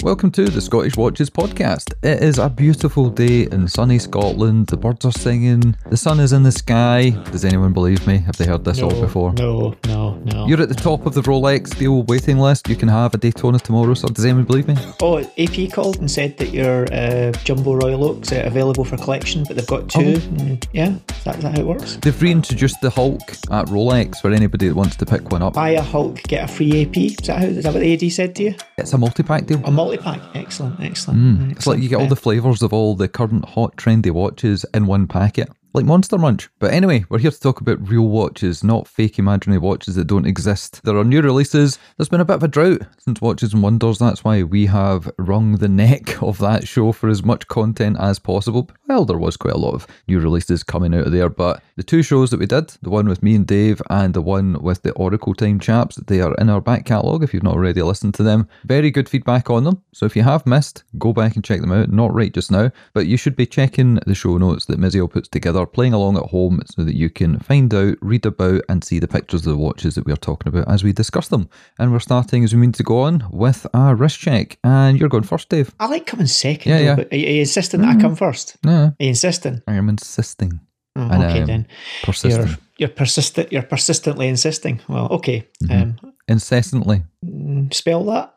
Welcome to the Scottish Watches podcast. It is a beautiful day in sunny Scotland. The birds are singing. The sun is in the sky. Does anyone believe me? Have they heard this all before? No. You're at the top of the Rolex deal waiting list. You can have a Daytona tomorrow, so does anyone believe me? Oh, AP called and said that your Jumbo Royal Oak's available for collection, but they've got two. Yeah, is that how it works? They've reintroduced the Hulk at Rolex for anybody that wants to pick one up. Buy a Hulk, get a free AP. Is that what the AD said to you? It's a multi-pack deal. A multi-pack. Excellent. It's like you get all the flavours of all the current hot trendy watches in one packet. Like Monster Munch. But anyway, we're here to talk about real watches, not fake imaginary watches that don't exist. There are new releases. There's been a bit of a drought since Watches and Wonders. That's why we have wrung the neck of that show for as much content as possible. Well, there was quite a lot of new releases coming out of there, but the two shows that we did, the one with me and Dave and the one with the Oracle Time chaps, they are in our back catalogue if you've not already listened to them. Very good feedback on them. So if you have missed, go back and check them out. Not right just now, but you should be checking the show notes that Mizio puts together, playing along at home so that you can find out, read about and see the pictures of the watches that we're talking about as we discuss them. And we're starting, as we mean to go on, with a wrist check. And you're going first, Dave. I like coming second, though, but are you insisting that I come first? No. Are you insisting? I am insisting. Oh, okay, then. Persistent. You're persistently insisting. Well, okay. Incessantly. Spell that.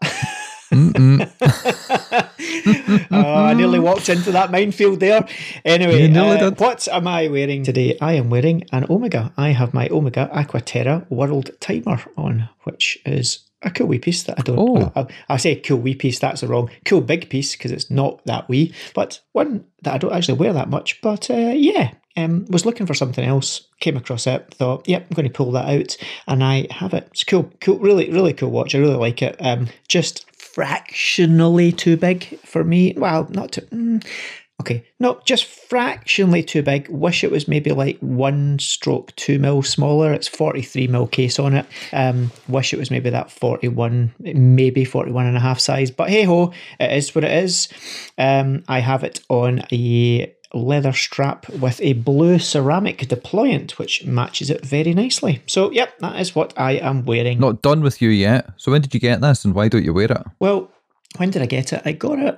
I nearly walked into that minefield there. Anyway, what am I wearing today? I am wearing an Omega. I have my Omega Aquaterra World Timer on, which is a cool wee piece that I don't... I say cool wee piece, that's the wrong. Cool big piece, because it's not that wee, but one that I don't actually wear that much. But was looking for something else, came across it, thought, yep, I'm going to pull that out, and I have it. It's cool, really, really cool watch. I really like it. Just fractionally too big for me. Well, not too... just fractionally too big. Wish it was maybe like 1/2 mil smaller. It's 43 mil case on it. Wish it was maybe that 41, maybe 41 and a half size. But hey ho, it is what it is. I have it on a leather strap with a blue ceramic deployant, which matches it very nicely. So, yep, that is what I am wearing. Not done with you yet. So when did you get this and why don't you wear it? Well, when did I get it? I got it,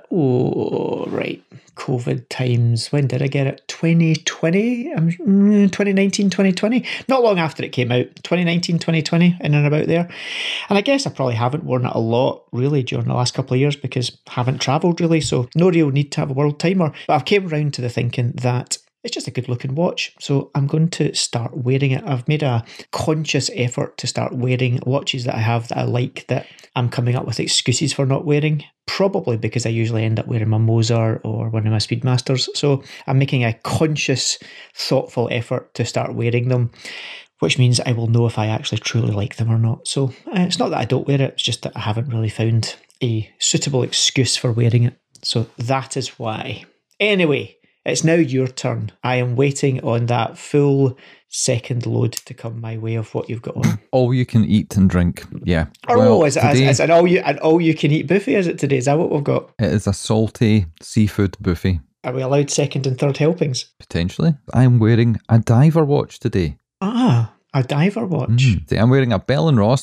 COVID times. When did I get it? 2020? 2019, 2020? Not long after it came out. 2019, 2020, in and about there. And I guess I probably haven't worn it a lot, really, during the last couple of years because I haven't travelled, really, so no real need to have a world timer. But I've came around to the thinking that it's just a good looking watch, so I'm going to start wearing it. I've made a conscious effort to start wearing watches that I have that I like, that I'm coming up with excuses for not wearing, probably because I usually end up wearing my Mozart or one of my Speedmasters. So I'm making a conscious, thoughtful effort to start wearing them, which means I will know if I actually truly like them or not. So it's not that I don't wear it, it's just that I haven't really found a suitable excuse for wearing it. So that is why. Anyway, it's now your turn. I am waiting on that full second load to come my way of what you've got on. All you can eat and drink, yeah. Is it an all you can eat buffet, is it today? Is that what we've got? It is a salty seafood buffet. Are we allowed second and third helpings? Potentially. I'm wearing a diver watch today. A diver watch. I'm wearing a Bell & Ross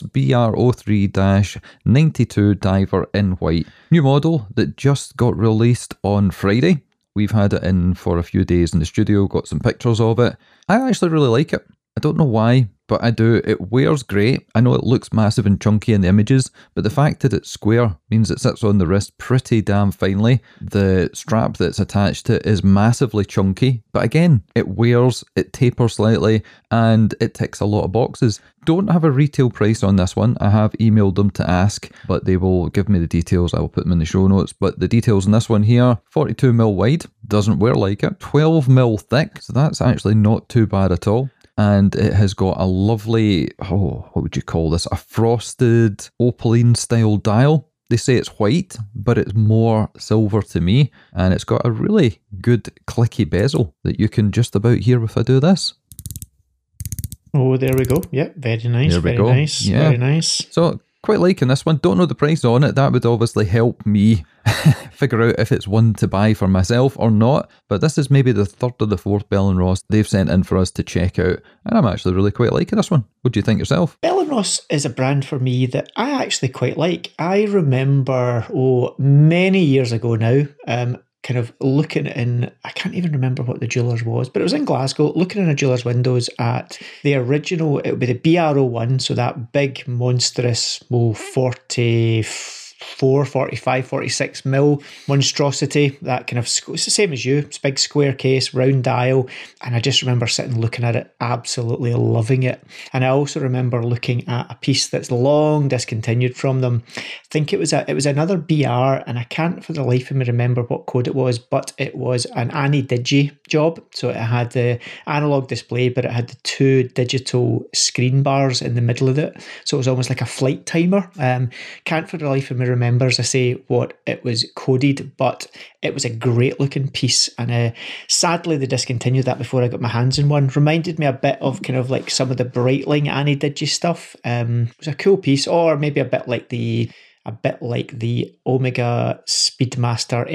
BR03-92 diver in white. New model that just got released on Friday. We've had it in for a few days in the studio, got some pictures of it. I actually really like it. I don't know why, but I do. It wears great. I know it looks massive and chunky in the images, but the fact that it's square means it sits on the wrist pretty damn finely. The strap that's attached to it is massively chunky, but again, it wears, it tapers slightly, and it ticks a lot of boxes. Don't have a retail price on this one. I have emailed them to ask, but they will give me the details. I will put them in the show notes. But the details on this one here, 42 mil wide, doesn't wear like it, 12 mil thick, so that's actually not too bad at all. And it has got a lovely, what would you call this? A frosted opaline style dial. They say it's white, but it's more silver to me. And it's got a really good clicky bezel that you can just about hear if I do this. Oh, there we go. Yep, very nice. There we very go. Nice. Yeah. Very nice. So quite liking this one. Don't know the price on it. That would obviously help me figure out if it's one to buy for myself or not. But this is maybe the third or the fourth Bell & Ross they've sent in for us to check out. And I'm actually really quite liking this one. What do you think yourself? Bell & Ross is a brand for me that I actually quite like. I remember, many years ago now, kind of looking in, I can't even remember what the jewellers was, but it was in Glasgow, looking in a jeweller's windows at the original, it would be the BR01, so that big, monstrous, 44, 45, 46 mil monstrosity, that kind of, it's the same as you, it's big square case, round dial, and I just remember sitting looking at it, absolutely loving it. And I also remember looking at a piece that's long discontinued from them. I think it was another BR, and I can't for the life of me remember what code it was, but it was an Ani-Digi job, so it had the analog display, but it had the 2 digital screen bars in the middle of it, so it was almost like a flight timer. Can't for the life of me remember, as I say, what it was coded, but it was a great looking piece, and sadly they discontinued that before I got my hands on one. Reminded me a bit of kind of like some of the Breitling Ani-Digi stuff. It was a cool piece, or maybe a bit like the Omega Speedmaster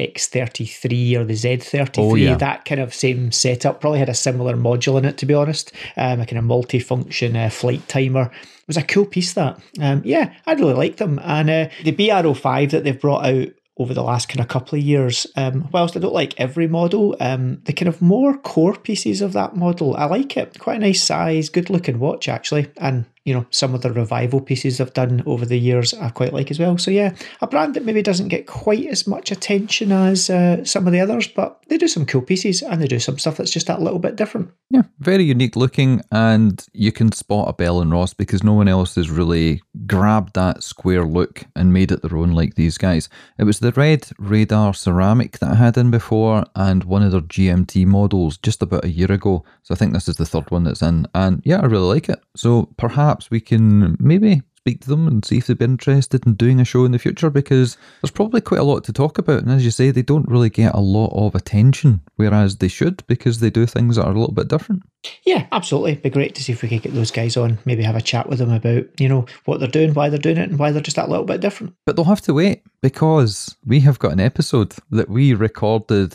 X33 or the Z33, oh, yeah. That kind of same setup. Probably had a similar module in it, to be honest. A kind of multi-function flight timer. It was a cool piece, that. I really like them. And the BR05 that they've brought out over the last kind of couple of years, whilst I don't like every model, the kind of more core pieces of that model, I like it. Quite a nice size, good looking watch actually. And some of the revival pieces I've done over the years I quite like as well. So yeah, a brand that maybe doesn't get quite as much attention as some of the others, but they do some cool pieces and they do some stuff that's just that little bit different. Yeah, very unique looking, and you can spot a Bell & Ross because no one else has really grabbed that square look and made it their own like these guys. It was the red radar ceramic that I had in before and one of their GMT models just about a year ago. So I think this is the third one that's in, and yeah, I really like it. So perhaps we can maybe speak to them and see if they'd be interested in doing a show in the future, because there's probably quite a lot to talk about, and as you say, they don't really get a lot of attention, whereas they should, because they do things that are a little bit different. Yeah, absolutely. It'd be great to see if we could get those guys on, maybe have a chat with them about, what they're doing, why they're doing it, and why they're just that little bit different. But they'll have to wait, because we have got an episode that we recorded,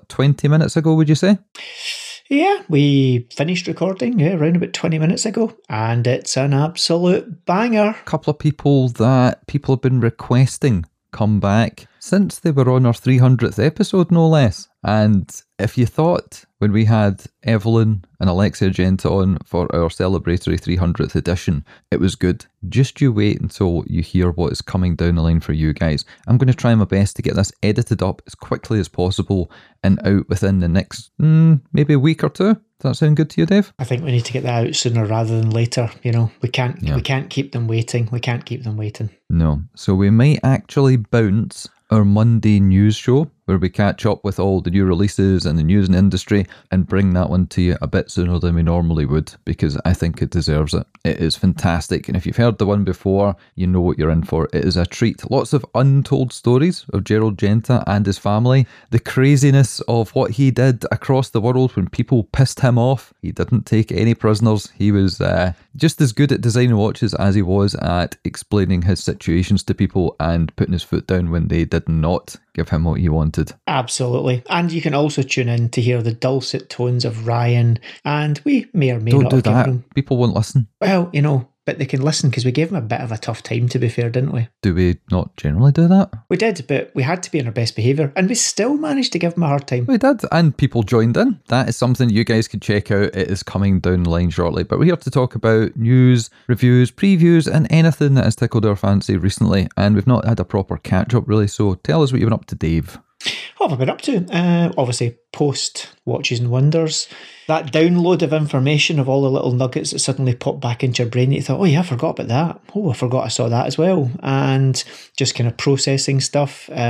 20 minutes ago, would you say? Yeah, we finished recording around about 20 minutes ago, and it's an absolute banger. A couple of people that people have been requesting come back since they were on our 300th episode, no less. And if you thought when we had Evelyn and Alexia Argenta on for our celebratory 300th edition, it was good, just you wait until you hear what is coming down the line for you guys. I'm going to try my best to get this edited up as quickly as possible and out within the next maybe a week or two. Does that sound good to you, Dave? I think we need to get that out sooner rather than later. We can't keep them waiting. We can't keep them waiting. No. So we might actually bounce our Monday news show, where we catch up with all the new releases and the news in the industry, and bring that one to you a bit sooner than we normally would, because I think it deserves it. It is fantastic, and if you've heard the one before, you know what you're in for. It is a treat. Lots of untold stories of Gerald Genta and his family, the craziness of what he did across the world when people pissed him off. He didn't take any prisoners. He was just as good at designing watches as he was at explaining his situations to people and putting his foot down when they did not give him what he wanted. Absolutely. And you can also tune in to hear the dulcet tones of Ryan, and we may or may not have do that. given him... People won't listen. Well, but they can listen, because we gave him a bit of a tough time, to be fair, didn't we? Do we not generally do that? We did, but we had to be in our best behaviour, and we still managed to give him a hard time. We did, and people joined in. That is something you guys can check out. It is coming down the line shortly, but we're here to talk about news, reviews, previews, and anything that has tickled our fancy recently, and we've not had a proper catch-up really, so tell us what you've been up to, Dave. What have I been up to? Obviously, post Watches and Wonders, that download of information of all the little nuggets that suddenly pop back into your brain that you thought, oh yeah, I forgot about that. Oh, I forgot I saw that as well. And just kind of processing stuff.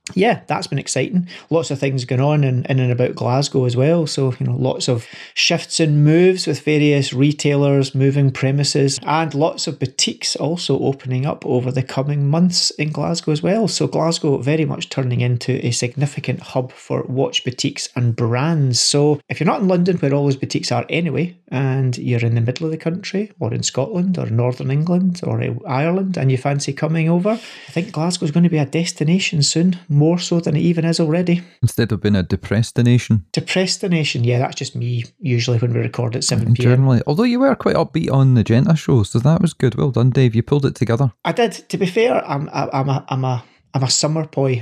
yeah, that's been exciting. Lots of things going on in and about Glasgow as well. So, lots of shifts and moves with various retailers moving premises, and lots of boutiques also opening up over the coming months in Glasgow as well. So Glasgow very much turning into a significant hub for watch boutiques and brands. So if you're not in London, where all those boutiques are anyway, and you're in the middle of the country or in Scotland or Northern England or Ireland and you fancy coming over, I think Glasgow's going to be a destination soon, more so than it even is already. Instead of being a depresstination. Depresstination, yeah, that's just me usually when we record at 7 p.m. Generally, although you were quite upbeat on the Genta show, so that was good. Well done, Dave. You pulled it together. I did. To be fair, I'm a summer boy.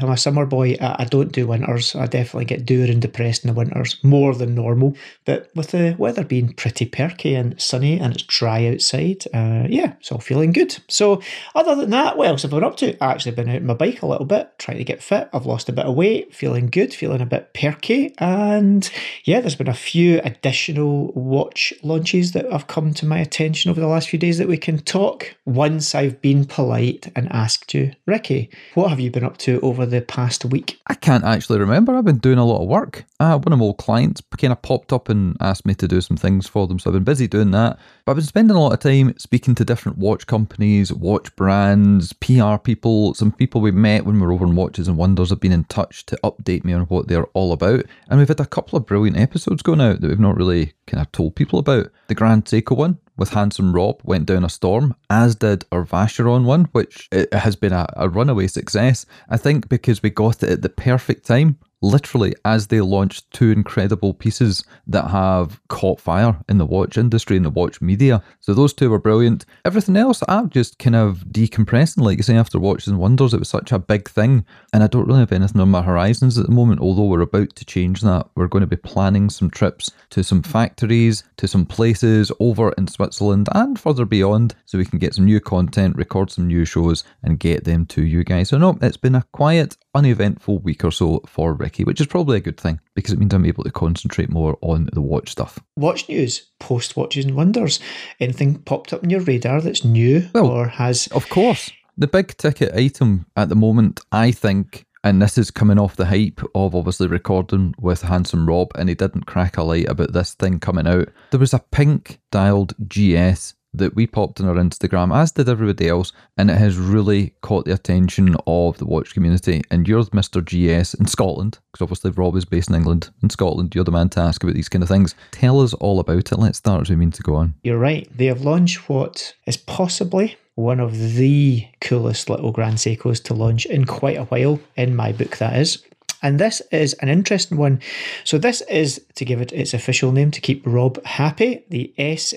I don't do winters. I definitely get dour and depressed in the winters, more than normal. But with the weather being pretty perky and sunny and it's dry outside, it's all feeling good. So other than that, what else have I been up to? I've actually been out on my bike a little bit, trying to get fit. I've lost a bit of weight, feeling good, feeling a bit perky. And yeah, there's been a few additional watch launches that have come to my attention over the last few days that we can talk. Once I've been polite and asked you, Ricky, what have you been up to over the past week? I can't actually remember. I've been doing a lot of work. One of my old clients kind of popped up and asked me to do some things for them, so I've been busy doing that. But I've been spending a lot of time speaking to different watch companies, watch brands, PR people. Some people we met when we were over in Watches and Wonders have been in touch to update me on what they're all about. And we've had a couple of brilliant episodes going out that we've not really kind of told people about. The Grand Seiko one with Handsome Rob went down a storm, as did our Vacheron one, which it has been a runaway success. I think because we got it at the perfect time, literally as they launched two incredible pieces that have caught fire in the watch industry and the watch media. So those two were brilliant. Everything else, I'm just kind of decompressing. Like you say, after Watches and Wonders, it was such a big thing. And I don't really have anything on my horizons at the moment, although we're about to change that. We're going to be planning some trips to some factories, to some places over in Switzerland and further beyond, so we can get some new content, record some new shows and get them to you guys. So no, it's been a quiet, uneventful week or so for Ricky, which is probably a good thing because it means I'm able to concentrate more on the watch stuff. Watch news, post Watches and Wonders. Anything popped up on your radar that's new or has... Of course. The big ticket item at the moment, I think, and this is coming off the hype of obviously recording with Handsome Rob, and he didn't crack a light about this thing coming out. There was a pink dialed GS that we popped on our Instagram, as did everybody else, and it has really caught the attention of the watch community. And you're Mr. GS in Scotland, because obviously Rob is based in England. In Scotland, you're the man to ask about these kind of things. Tell us all about it. Let's start as we mean to go on. You're right. They have launched what is possibly one of the coolest little Grand Seikos to launch in quite a while, in my book that is. And this is an interesting one. So this is, to give it its official name to keep Rob happy, the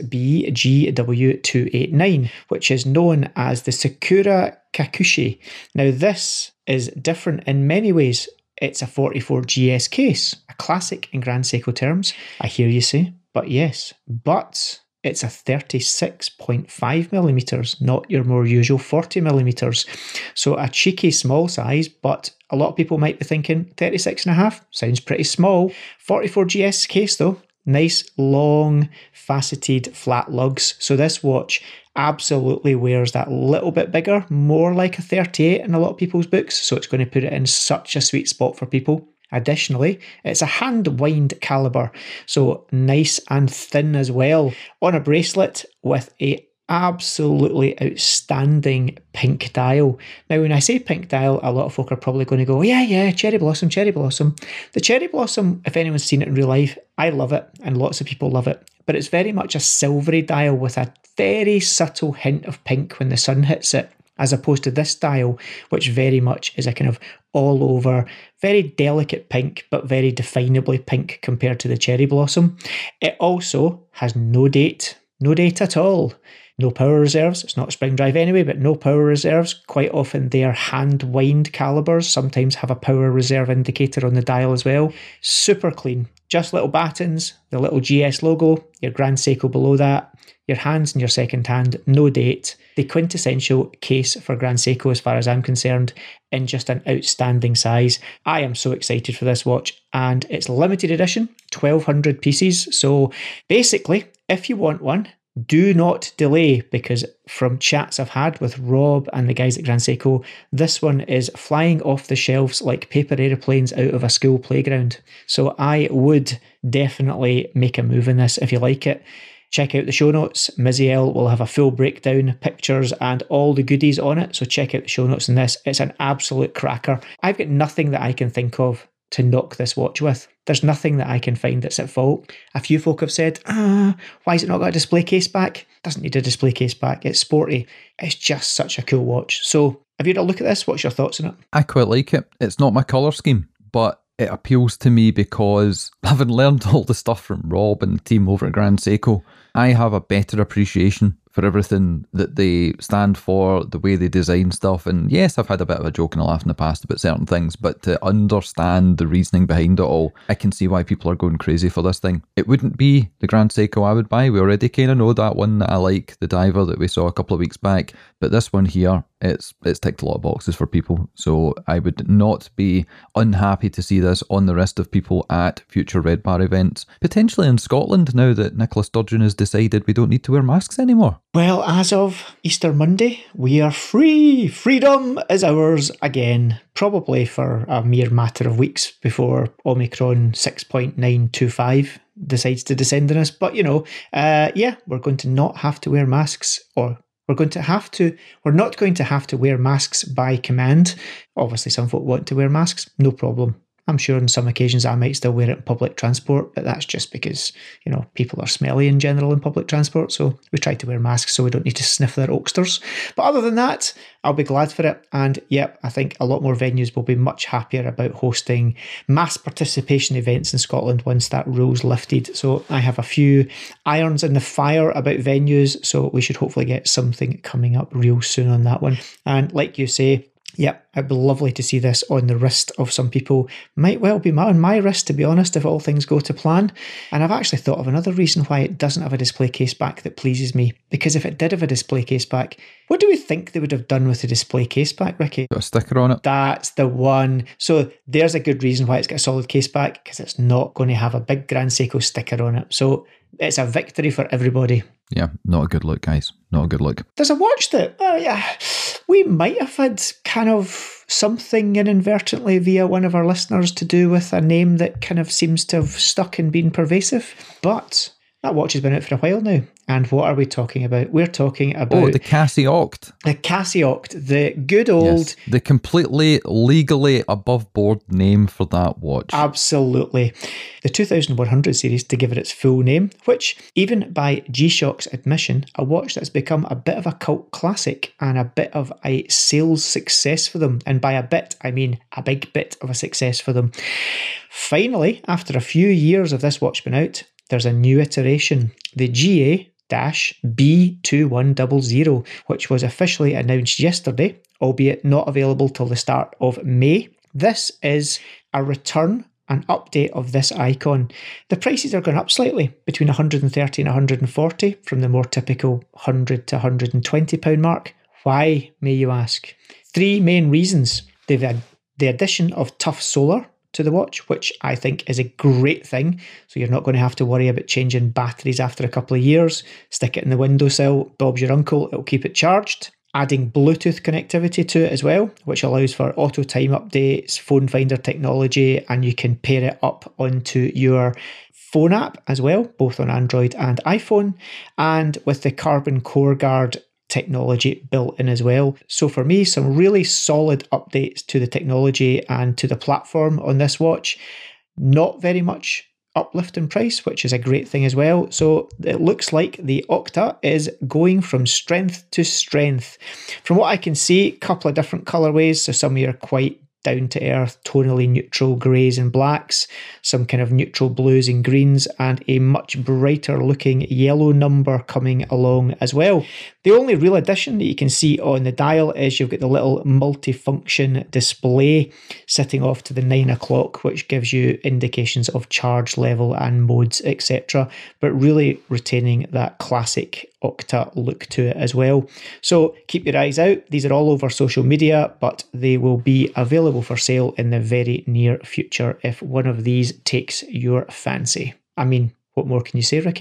SBGW289, which is known as the Sakura Kakushi. Now this is different in many ways. It's a 44 GS case, a classic in Grand Seiko terms, I hear you say, but yes, but it's a 36.5 millimeters, not your more usual 40 millimeters. So a cheeky small size, but a lot of people might be thinking 36.5 sounds pretty small. 44 GS case though, nice long faceted flat lugs. So this watch absolutely wears that little bit bigger, more like a 38 in a lot of people's books. So it's going to put it in such a sweet spot for people. Additionally, it's a hand wind caliber, so nice and thin as well, on a bracelet with a absolutely outstanding pink dial. Now, when I say pink dial, a lot of folk are probably going to go, yeah, cherry blossom. The cherry blossom, if anyone's seen it in real life, I love it, and lots of people love it. But it's very much a silvery dial with a very subtle hint of pink when the sun hits it, as opposed to this dial, which very much is a kind of all over, very delicate pink, but very definably pink compared to the cherry blossom. It also has no date at all. No power reserves. It's not a spring drive anyway, but no power reserves. Quite often they are hand wind calibers, sometimes have a power reserve indicator on the dial as well. Super clean. Just little battens, the little GS logo, your Grand Seiko below that, your hands and your second hand, no date. The quintessential case for Grand Seiko as far as I'm concerned, in just an outstanding size. I am so excited for this watch, and it's limited edition, 1,200 pieces. So basically, if you want one, do not delay, because from chats I've had with Rob and the guys at Grand Seiko, this one is flying off the shelves like paper aeroplanes out of a school playground. So I would definitely make a move in this if you like it. Check out the show notes. Miziel will have a full breakdown, pictures and all the goodies on it. So check out the show notes on this. It's an absolute cracker. I've got nothing that I can think of to knock this watch with. There's nothing that I can find that's at fault. A few folk have said, why has it not got a display case back? Doesn't need a display case back. It's sporty. It's just such a cool watch. So have you had a look at this? What's your thoughts on it? I quite like it. It's not my colour scheme, but it appeals to me because having learned all the stuff from Rob and the team over at Grand Seiko, I have a better appreciation for everything that they stand for, the way they design stuff. And yes, I've had a bit of a joke and a laugh in the past about certain things, but to understand the reasoning behind it all, I can see why people are going crazy for this thing. It wouldn't be the Grand Seiko I would buy. We already kind of know that one that I like, the diver that we saw a couple of weeks back. But this one here, it's ticked a lot of boxes for people. So I would not be unhappy to see this on the rest of people at future Red Bar events. Potentially in Scotland, now that Nicola Sturgeon has decided we don't need to wear masks anymore. Well, as of Easter Monday, we are free. Freedom is ours again, probably for a mere matter of weeks before Omicron 6.925 decides to descend on us. But, we're going to not have to wear masks, or we're not going to have to wear masks by command. Obviously, some folk want to wear masks, no problem. I'm sure on some occasions I might still wear it in public transport, but that's just because, people are smelly in general in public transport. So we try to wear masks so we don't need to sniff their oaksters. But other than that, I'll be glad for it. And I think a lot more venues will be much happier about hosting mass participation events in Scotland once that rule's lifted. So I have a few irons in the fire about venues. So we should hopefully get something coming up real soon on that one. And like you say, it'd be lovely to see this on the wrist of some people. Might well be on my wrist, to be honest, if all things go to plan. And I've actually thought of another reason why it doesn't have a display case back that pleases me. Because if it did have a display case back, what do we think they would have done with the display case back, Ricky? Got a sticker on it. That's the one. So there's a good reason why it's got a solid case back, because it's not going to have a big Grand Seiko sticker on it. So it's a victory for everybody. Yeah, not a good look, guys. Not a good look. There's a watch that, we might have had kind of something inadvertently via one of our listeners to do with a name that kind of seems to have stuck and been pervasive. But that watch has been out for a while now. And what are we talking about? We're talking about... the Casio Oct. The Casio Oct, the good old... Yes, the completely legally above board name for that watch. Absolutely. The 2100 series, to give it its full name, which, even by G-Shock's admission, a watch that's become a bit of a cult classic and a bit of a sales success for them. And by a bit, I mean a big bit of a success for them. Finally, after a few years of this watch being out, there's a new iteration, the GA-B2100, which was officially announced yesterday, albeit not available till the start of May. This is a return, an update of this icon. The prices are going up slightly, between 130 and 140, from the more typical £100 to £120 mark. Why, may you ask? Three main reasons. They've had the addition of Tough Solar to the watch, which I think is a great thing. So you're not going to have to worry about changing batteries after a couple of years. Stick it in the windowsill, Bob's your uncle, it'll keep it charged. Adding Bluetooth connectivity to it as well, which allows for auto time updates, phone finder technology, and you can pair it up onto your phone app as well, both on Android and iPhone, and with the Carbon Core Guard technology built in as well. So for me, some really solid updates to the technology and to the platform on this watch. Not very much uplift in price, which is a great thing as well. So it looks like the Octa is going from strength to strength. From what I can see, a couple of different colorways. So some of you are quite down to earth, tonally neutral greys and blacks, some kind of neutral blues and greens, and a much brighter looking yellow number coming along as well. The only real addition that you can see on the dial is you've got the little multifunction display sitting off to the 9 o'clock, which gives you indications of charge level and modes, etc. But really retaining that classic Octa look to it as well. So keep your eyes out. These are all over social media, but they will be available for sale in the very near future if one of these takes your fancy. I mean, what more can you say, Ricky?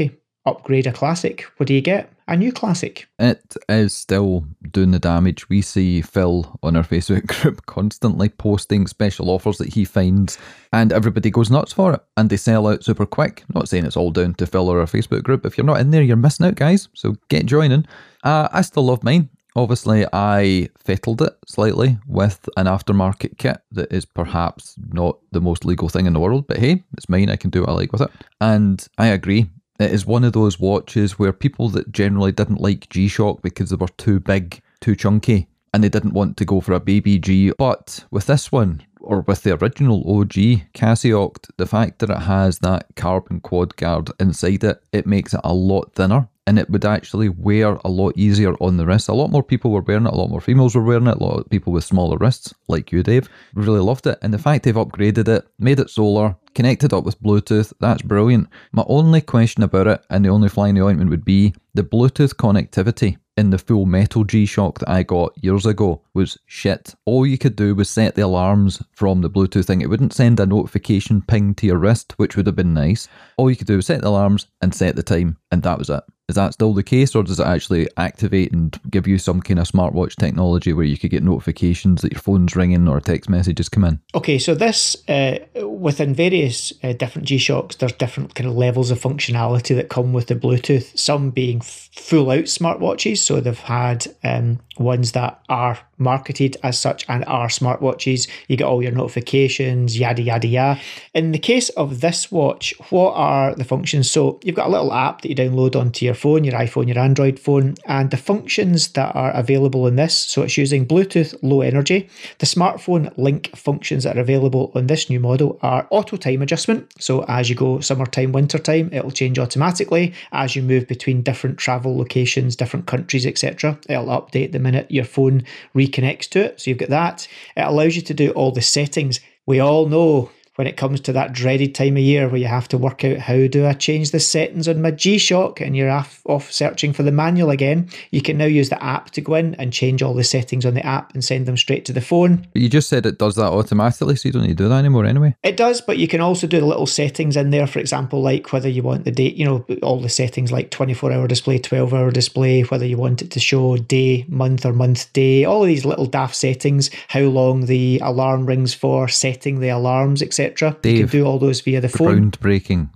upgrade a classic, what do you get? A new classic. It is still doing the damage. We see Phil on our Facebook group constantly posting special offers that he finds, and everybody goes nuts for it, and they sell out super quick. Not saying it's all down to Phil or our Facebook group. If you're not in there, you're missing out, guys, so get joining. I still love mine. Obviously, I fettled it slightly with an aftermarket kit that is perhaps not the most legal thing in the world, but hey, it's mine, I can do what I like with it. And I agree. It is one of those watches where people that generally didn't like G-Shock because they were too big, too chunky, and they didn't want to go for a baby G. But with this one, or with the original OG Casio, the fact that it has that carbon quad guard inside it, it makes it a lot thinner. And it would actually wear a lot easier on the wrist. A lot more people were wearing it, a lot more females were wearing it, a lot of people with smaller wrists, like you, Dave, really loved it. And the fact they've upgraded it, made it solar, connected up with Bluetooth, that's brilliant. My only question about it, and the only fly in the ointment, would be the Bluetooth connectivity in the full metal G-Shock that I got years ago was shit. All you could do was set the alarms from the Bluetooth thing. It wouldn't send a notification ping to your wrist, which would have been nice. All you could do was set the alarms and set the time, and that was it. Is that still the case, or does it actually activate and give you some kind of smartwatch technology where you could get notifications that your phone's ringing or text messages come in? Okay, so this, within various different G-Shocks, there's different kind of levels of functionality that come with the Bluetooth, some being full-out smartwatches, so they've had ones that are marketed as such and are smartwatches. You get all your notifications, yada, yada, yada. In the case of this watch, what are the functions? So you've got a little app that you download onto your phone, your iPhone, your Android phone, and the functions that are available in this, so it's using Bluetooth Low Energy. The smartphone link functions that are available on this new model are auto time adjustment. So as you go summertime, wintertime, it'll change automatically. As you move between different travel locations, different countries, etc., it'll update the minute your phone reconnects to it. So you've got that. It allows you to do all the settings. We all know when it comes to that dreaded time of year where you have to work out how do I change the settings on my G-Shock, and you're off searching for the manual again. You can now use the app to go in and change all the settings on the app and send them straight to the phone. But you just said it does that automatically, so you don't need to do that anymore anyway. It does, but you can also do the little settings in there, for example, like whether you want the date, all the settings like 24-hour display, 12-hour display, whether you want it to show day, month, or month, day, all of these little daft settings, how long the alarm rings for, setting the alarms, etc. Dave, you can do all those via the phone. Groundbreaking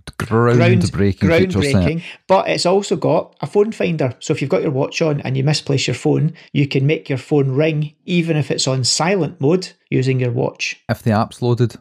Groundbreaking. But it's also got a phone finder. So if you've got your watch on and you misplace your phone, you can make your phone ring even if it's on silent mode using your watch. If the app's loaded.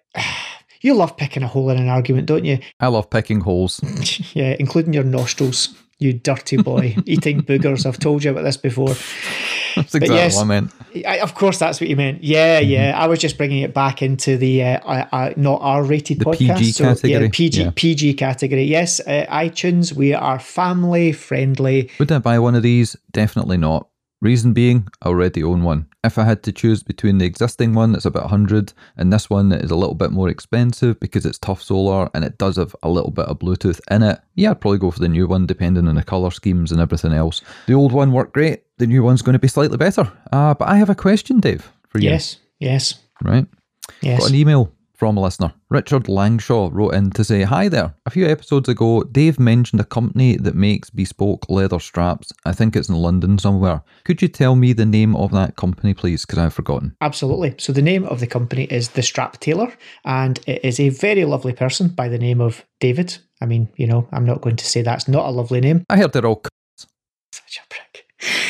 You love picking a hole in an argument, don't you? I love picking holes. Yeah, including your nostrils. You dirty boy, eating boogers. I've told you about this before. That's exactly what I meant. Of course, that's what you meant. Yeah, yeah. I was just bringing it back into the not R-rated podcast. PG category. Yeah, PG category. Yes, iTunes, we are family friendly. Would I buy one of these? Definitely not. Reason being, I already own one. If I had to choose between the existing one that's about 100 and this one that is a little bit more expensive because it's tough solar and it does have a little bit of Bluetooth in it, yeah, I'd probably go for the new one depending on the colour schemes and everything else. The old one worked great. The new one's going to be slightly better. But I have a question, Dave, for you. Yes. Right? Yes. Got an email from a listener. Richard Langshaw wrote in to say, "Hi there. A few episodes ago, Dave mentioned a company that makes bespoke leather straps. I think it's in London somewhere. Could you tell me the name of that company, please? Because I've forgotten." Absolutely. So the name of the company is The Strap Tailor, and it is a very lovely person by the name of David. I mean, I'm not going to say that's not a lovely name. I heard they're all Such a prick.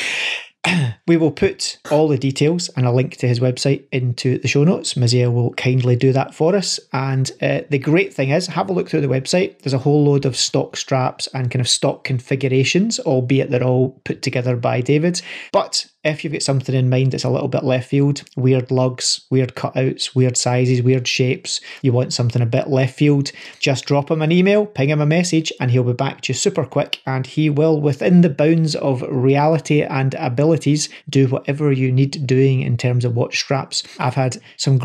We will put all the details and a link to his website into the show notes. Mazia will kindly do that for us. And the great thing is, have a look through the website. There's a whole load of stock straps and kind of stock configurations, albeit they're all put together by David. But if you've got something in mind that's a little bit left field, weird lugs, weird cutouts, weird sizes, weird shapes, you want something a bit left field, just drop him an email, ping him a message, and he'll be back to you super quick, and he will, within the bounds of reality and abilities, do whatever you need doing in terms of watch straps. I've had some great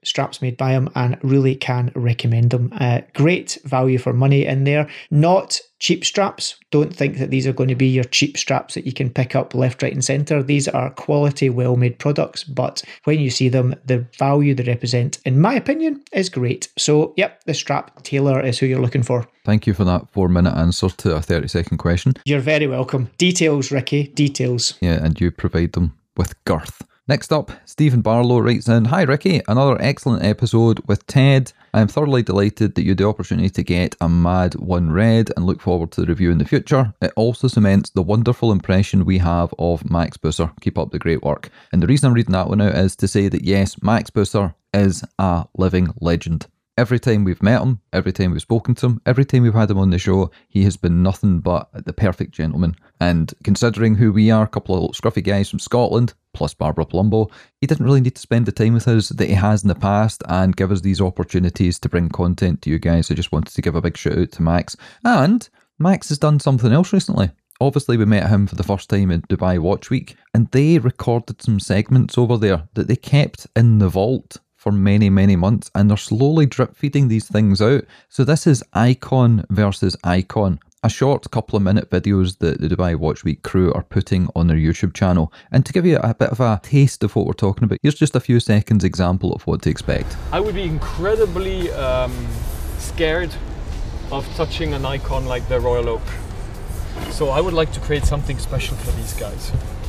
straps made by him and really can recommend them. Great value for money in there. Not cheap straps. Don't think that these are going to be your cheap straps that you can pick up left, right and centre. These are quality, well-made products, but when you see them, the value they represent, in my opinion, is great. So, yep, the strap tailor is who you're looking for. Thank you for that 4-minute answer to a 30-second question. You're very welcome. Details, Ricky, details. Yeah, and you provide them with girth. Next up, Stephen Barlow writes in, "Hi Ricky, another excellent episode with Ted. I am thoroughly delighted that you had the opportunity to get a Mad 1 read and look forward to the review in the future. It also cements the wonderful impression we have of Max Bousser. Keep up the great work." And the reason I'm reading that one out is to say that yes, Max Bousser is a living legend. Every time we've met him, every time we've spoken to him, every time we've had him on the show, he has been nothing but the perfect gentleman. And considering who we are, a couple of little scruffy guys from Scotland, plus Barbara Palumbo, he didn't really need to spend the time with us that he has in the past and give us these opportunities to bring content to you guys. I just wanted to give a big shout out to Max. And Max has done something else recently. Obviously, we met him for the first time in Dubai Watch Week, and they recorded some segments over there that they kept in the vault for many, many months, and they're slowly drip feeding these things out. So this is Icon versus Icon, a short couple of minute videos that the Dubai Watch Week crew are putting on their YouTube channel. And to give you a bit of a taste of what we're talking about, here's just a few seconds example of what to expect. I would be incredibly scared of touching an icon like the Royal Oak. So I would like to create something special for these guys.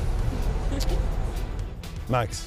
Max,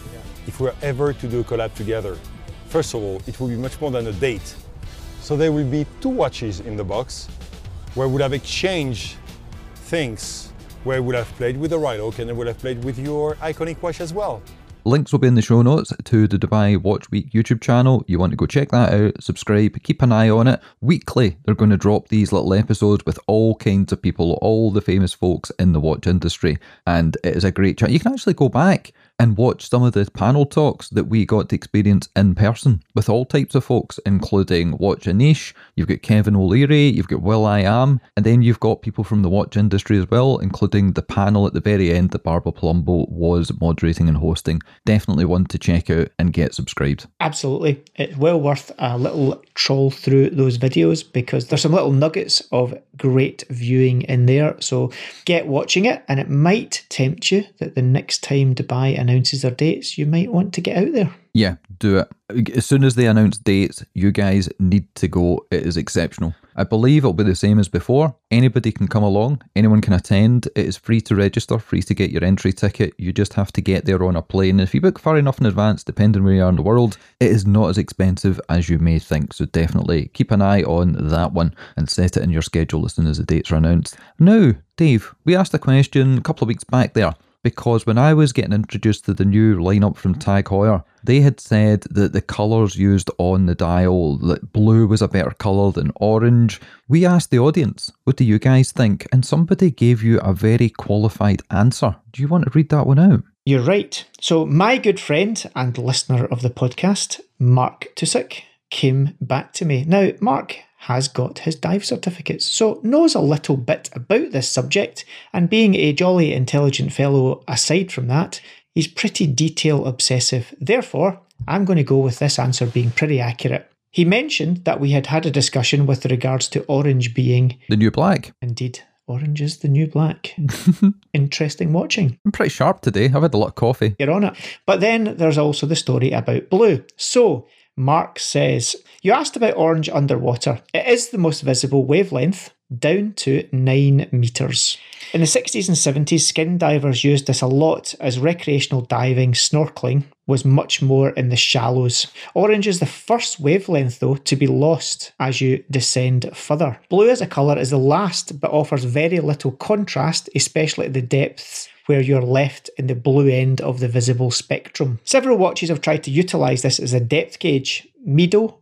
if we're ever to do a collab together, first of all, it will be much more than a date. So there will be 2 watches in the box where we'll have exchanged things, where we'll have played with the Royal Oak and then we'll have played with your iconic watch as well. Links will be in the show notes to the Dubai Watch Week YouTube channel. You want to go check that out, subscribe, keep an eye on it. Weekly, they're going to drop these little episodes with all kinds of people, all the famous folks in the watch industry. And it is a great chat. You can actually go back and watch some of the panel talks that we got to experience in person with all types of folks, including Watch Anish, you've got Kevin O'Leary, you've got will.i.am, and then you've got people from the watch industry as well, including the panel at the very end that Barbara Palumbo was moderating and hosting. Definitely one to check out and get subscribed. Absolutely. It's well worth a little troll through those videos because there's some little nuggets of great viewing in there. So get watching it, and it might tempt you that the next time Dubai announces their dates, you might want to get out there. Yeah, do it. As soon as they announce dates, you guys need to go. It is exceptional. I believe it'll be the same as before. Anybody can come along. Anyone can attend. It is free to register, free to get your entry ticket. You just have to get there on a plane. If you book far enough in advance, depending where you are in the world, it is not as expensive as you may think. So definitely keep an eye on that one and set it in your schedule as soon as the dates are announced. Now, Dave, we asked a question a couple of weeks back there, because when I was getting introduced to the new lineup from Tag Heuer, they had said that the colours used on the dial, that blue was a better colour than orange. We asked the audience, what do you guys think? And somebody gave you a very qualified answer. Do you want to read that one out? You're right. So my good friend and listener of the podcast, Mark Tusick, came back to me. Now, Mark has got his dive certificates, so knows a little bit about this subject, and being a jolly intelligent fellow aside from that, he's pretty detail obsessive. Therefore, I'm going to go with this answer being pretty accurate. He mentioned that we had had a discussion with regards to orange being the new black. Indeed, orange is the new black. Interesting watching. I'm pretty sharp today. I've had a lot of coffee. You're on it. But then there's also the story about blue. So Mark says, you asked about orange underwater. It is the most visible wavelength, down to 9 metres. In the 60s and 70s, skin divers used this a lot as recreational diving, snorkeling was much more in the shallows. Orange is the first wavelength, though, to be lost as you descend further. Blue as a colour is the last, but offers very little contrast, especially at the depths where you're left in the blue end of the visible spectrum. Several watches have tried to utilise this as a depth gauge. Mido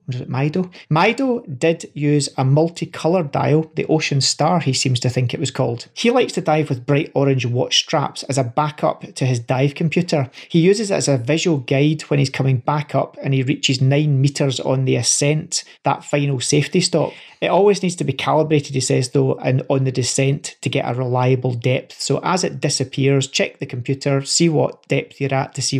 did use a multicolour dial, the Ocean Star he seems to think it was called. He likes to dive with bright orange watch straps as a backup to his dive computer. He uses it as a visual guide when he's coming back up and he reaches 9 metres on the ascent, that final safety stop. It always needs to be calibrated, he says though, and on the descent to get a reliable depth. So as it disappears, check the computer, see what depth you're at to see what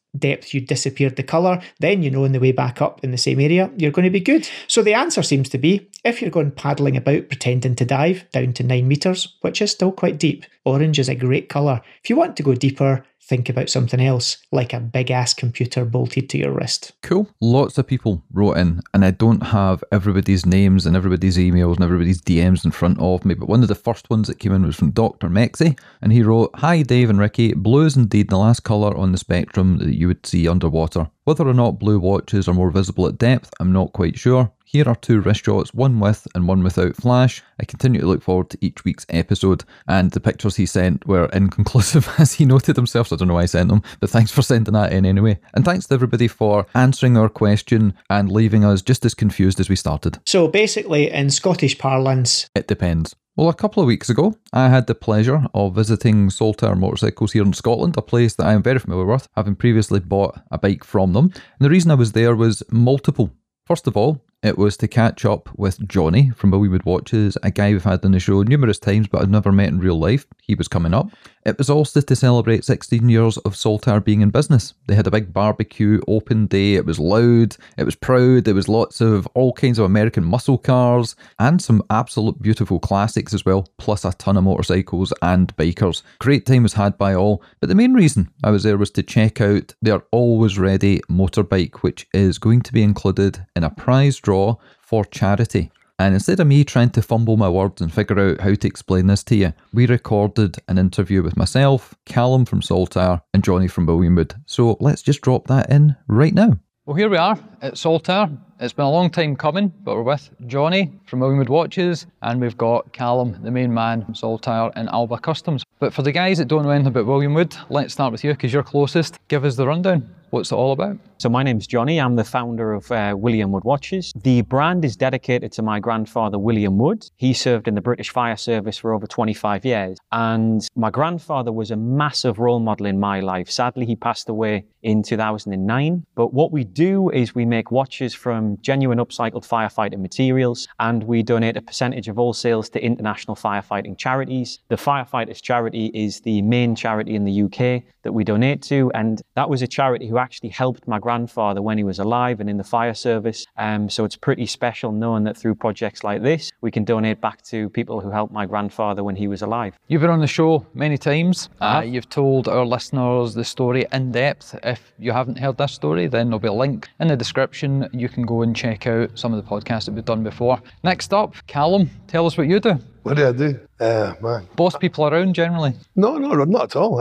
depth you disappeared the colour, then you know on the way back up in the same area, you're going to be good. So the answer seems to be, if you're going paddling about pretending to dive down to 9 metres, which is still quite deep, orange is a great colour. If you want to go deeper, think about something else, like a big-ass computer bolted to your wrist. Cool. Lots of people wrote in, and I don't have everybody's names and everybody's emails and everybody's DMs in front of me, but one of the first ones that came in was from Dr. Mexi, and he wrote, "Hi Dave and Ricky, blue is indeed the last colour on the spectrum that you would see underwater. Whether or not blue watches are more visible at depth, I'm not quite sure. Here are 2 wrist shots, one with and one without flash. I continue to look forward to each week's episode." And the pictures he sent were inconclusive, as he noted himself, so I don't know why I sent them, but thanks for sending that in anyway. And thanks to everybody for answering our question and leaving us just as confused as we started. So basically, in Scottish parlance, it depends. Well, a couple of weeks ago, I had the pleasure of visiting Saltair Motorcycles here in Scotland, a place that I am very familiar with, having previously bought a bike from them. And the reason I was there was multiple. First of all, it was to catch up with Johnny from Williamwood Watches, a guy we've had on the show numerous times but I've never met in real life. He was coming up. It was also to celebrate 16 years of Saltair being in business. They had a big barbecue, open day, it was loud, it was proud, there was lots of all kinds of American muscle cars and some absolute beautiful classics as well, plus a ton of motorcycles and bikers. Great time was had by all, but the main reason I was there was to check out their Always Ready motorbike, which is going to be included in a prize draw for charity. And instead of me trying to fumble my words and figure out how to explain this to you, we recorded an interview with myself, Callum from Saltair, and Johnny from Williamwood. So let's just drop that in right now. Well, here we are at Saltair. It's been a long time coming, but we're with Johnny from Williamwood Watches, and we've got Callum, the main man from Saltair and Alba Customs. But for the guys that don't know anything about Williamwood, let's start with you because you're closest. Give us the rundown. What's it all about? So my name's Johnny. I'm the founder of William Wood Watches. The brand is dedicated to my grandfather, William Wood. He served in the British Fire Service for over 25 years. And my grandfather was a massive role model in my life. Sadly, he passed away in 2009. But what we do is we make watches from genuine upcycled firefighting materials, and we donate a percentage of all sales to international firefighting charities. The Firefighters Charity is the main charity in the UK that we donate to, and that was a charity who actually helped my grandfather when he was alive and in the fire service. So it's pretty special knowing that through projects like this, we can donate back to people who helped my grandfather when he was alive. You've been on the show many times. You've told our listeners the story in depth. If you haven't heard this story, then there'll be a link in the description. You can go and check out some of the podcasts that we've done before. Next up, Callum, tell us what you do. What do I do? Man. Boss people around generally? No, not at all.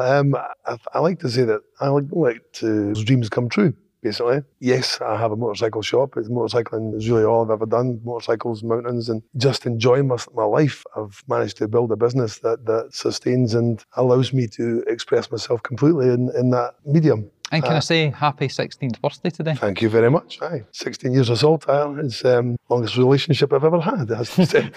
I like to say that I like to dreams come true, basically. Yes, I have a motorcycle shop. Motorcycling is really all I've ever done. Motorcycles, mountains, and just enjoying my life. I've managed to build a business that sustains and allows me to express myself completely in that medium. And can I say happy 16th birthday today? Thank you very much. 16 years of Saltair is the longest relationship I've ever had, I have to say.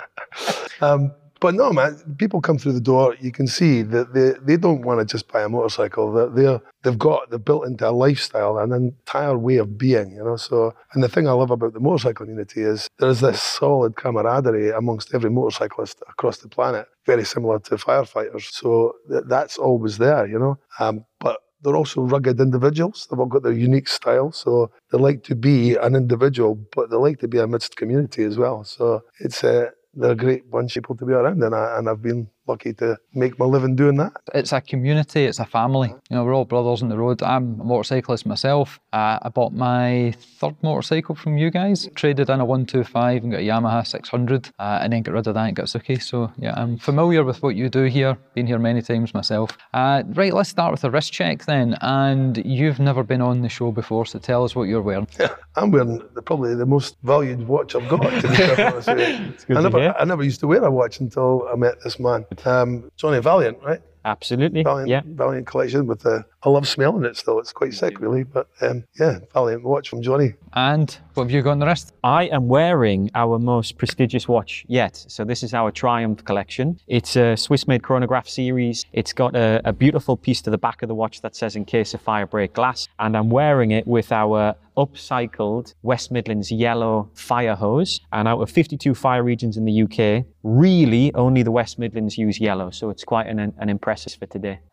But no, man, people come through the door, you can see that they don't want to just buy a motorcycle. They've built into a lifestyle, an entire way of being, you know. So, and the thing I love about the motorcycle community is there's this solid camaraderie amongst every motorcyclist across the planet, very similar to firefighters. So that's always there, you know. But they're also rugged individuals. They've all got their unique style. So they like to be an individual, but they like to be amidst community as well. So they're a great bunch of people to be around, and I've been lucky to make my living doing that. It's a community, it's a family. You know, we're all brothers on the road. I'm a motorcyclist myself. I bought my third motorcycle from you guys, traded in a 125 and got a Yamaha 600, and then got rid of that and got a Suzuki. So yeah, I'm familiar with what you do here, been here many times myself. Right, let's start with a wrist check then. And you've never been on the show before, so tell us what you're wearing. Yeah, I'm wearing probably the most valued watch I've got, to be honest with you. I never used to wear a watch until I met this man. It's only Valiant, right? Absolutely. Valiant collection with I love smelling it still. It's quite sick, really. But Valiant watch from Johnny. And what have you got on the wrist? I am wearing our most prestigious watch yet. So this is our Triumph collection. It's a Swiss-made chronograph series. It's got a beautiful piece to the back of the watch that says "In case of fire, break glass." And I'm wearing it with our upcycled West Midlands yellow fire hose. And out of 52 fire regions in the UK, really only the West Midlands use yellow. So it's quite an impressive for today.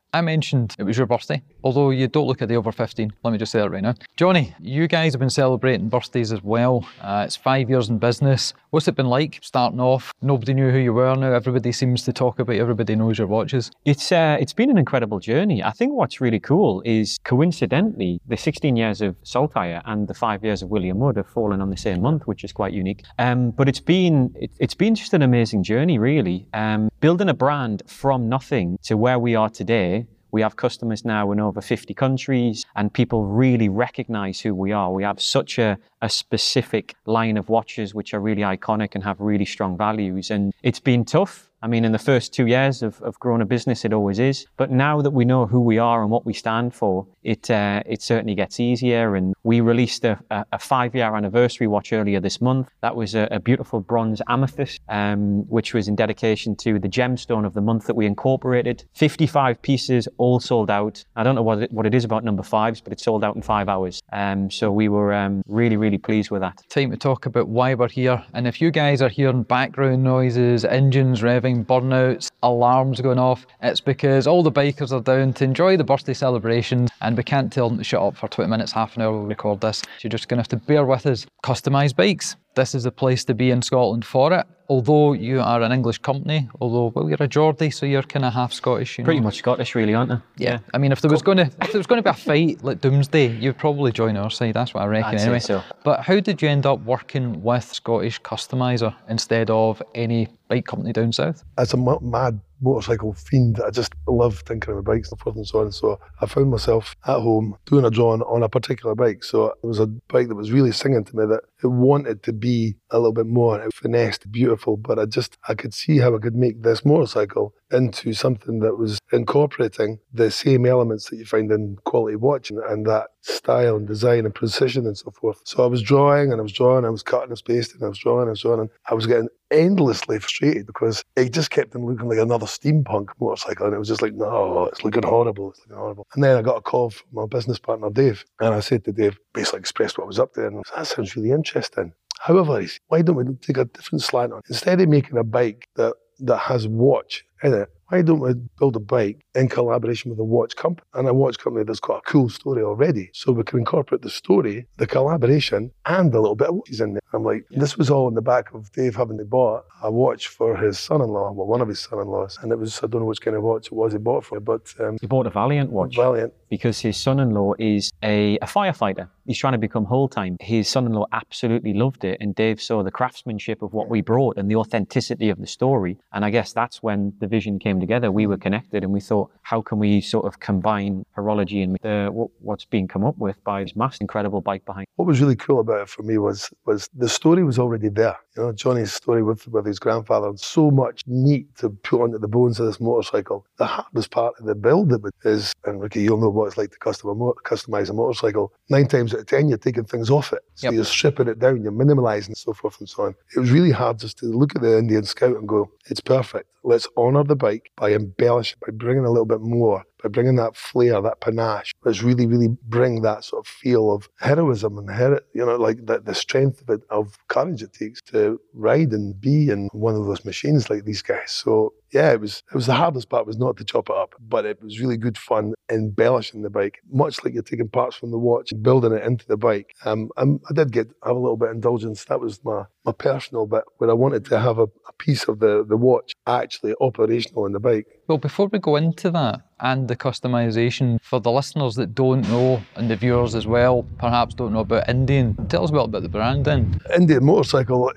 I mentioned it was your birthday, although you don't look a day over 15. Let me just say that right now. Johnny, you guys have been celebrating birthdays as well. It's 5 years in business. What's it been like starting off? Nobody knew who you were. Now everybody seems to talk about you. Everybody knows your watches. It's been an incredible journey. I think what's really cool is, coincidentally, the 16 years of Saltire and the 5 years of William Wood have fallen on the same month, which is quite unique. But it's been just an amazing journey, really. Building a brand from nothing to where we are today. We have customers now in over 50 countries, and people really recognize who we are. We have such a specific line of watches which are really iconic and have really strong values. And it's been tough. I mean, in the first 2 years of growing a business, it always is. But now that we know who we are and what we stand for, it certainly gets easier. And we released a 5-year anniversary watch earlier this month. That was a beautiful bronze amethyst, which was in dedication to the gemstone of the month that we incorporated. 55 pieces, all sold out. I don't know what it is about number 5s, but it sold out in 5 hours. So we were really pleased with that. Time to talk about why we're here. And if you guys are hearing background noises, engines revving, burnouts, alarms going off, it's because all the bikers are down to enjoy the birthday celebrations, and we can't tell them to shut up for 20 minutes, half an hour we'll record this. So you're just going to have to bear with us. Customised bikes. This is the place to be in Scotland for it. Although you are an English company, well, you're a Geordie, so you're kind of half Scottish. Pretty much Scottish, really, aren't they? Yeah. I mean, if there was going to be a fight like Doomsday, you'd probably join our side. That's what I reckon. I'd anyway. say so. But how did you end up working with Scottish Customiser instead of any bike company down south? As a mad motorcycle fiend, I just love thinking about bikes and forth and so on. So I found myself at home doing a drawing on a particular bike. So it was a bike that was really singing to me that it wanted to be a little bit more finessed, beautiful, but I could see how I could make this motorcycle into something that was incorporating the same elements that you find in quality watch and that style and design and precision and so forth. So I was drawing and I was drawing, I was cutting and pasting, I was drawing, and I was getting endlessly frustrated because it just kept on looking like another steampunk motorcycle, and it was just like, no, it's looking horrible. And then I got a call from my business partner, Dave, and I said to Dave, basically expressed what I was up to, and I said, that sounds really interesting. However, why don't we take a different slant on it? Instead of making a bike that has watch in it, why don't we build a bike in collaboration with a watch company, and a watch company that's got a cool story already, so we can incorporate the story, the collaboration, and a little bit of watches in there. I'm like, this was all in the back of Dave having to buy a watch for his son-in-law, well, one of his son-in-laws, and it was, I don't know which kind of watch it was he bought for, but... he bought a Valiant watch. Valiant. Because his son-in-law is a firefighter. He's trying to become whole-time. His son-in-law absolutely loved it, and Dave saw the craftsmanship of what we brought and the authenticity of the story, and I guess that's when the vision came together. We were connected, and we thought, how can we sort of combine horology and what's being come up with by this massive, incredible bike behind. What was really cool about it for me was the story was already there. You know, Johnny's story with his grandfather, and so much meat to put onto the bones of this motorcycle. The hardest part of the build of it is, and Ricky, you'll know what it's like to customize a motorcycle. 9 times out of 10, you're taking things off it. So You're stripping it down, you're minimalizing and so forth and so on. It was really hard just to look at the Indian Scout and go, it's perfect. Let's honor the bike by embellishing, by bringing a little bit more, by bringing that flair, that panache. Let's really, really bring that sort of feel of heroism and like the strength of it, of courage it takes to ride and be in one of those machines like these guys. So yeah, it was the hardest part was not to chop it up, but it was really good fun embellishing the bike, much like you're taking parts from the watch and building it into the bike. I did have a little bit of indulgence. That was my personal bit where I wanted to have a piece of the watch actually operational in the bike. Well, before we go into that and the customization, for the listeners that don't know, and the viewers as well, perhaps don't know about Indian, tell us a bit about the brand then. Indian motorcycle,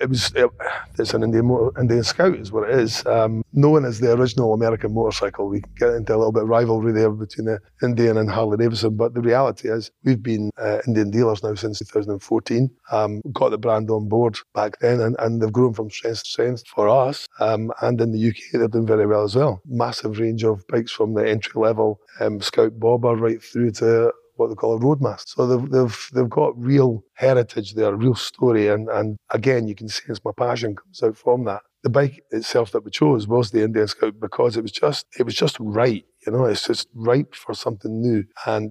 it's an Indian Scout is what it is. Known as the original American motorcycle. We get into a little bit of rivalry there between the Indian and Harley Davidson, but the reality is we've been Indian dealers now since 2014. Got the brand on board back then, and they've grown from strength to strength for us. And in the UK, they're doing very well as well. Massive range of bikes from the entry-level Scout Bobber right through to what they call a Roadmaster. So they've got real heritage there, real story, and again, you can sense my passion comes out from that. The bike itself that we chose was the Indian Scout because it was just right. You know, it's just ripe for something new. And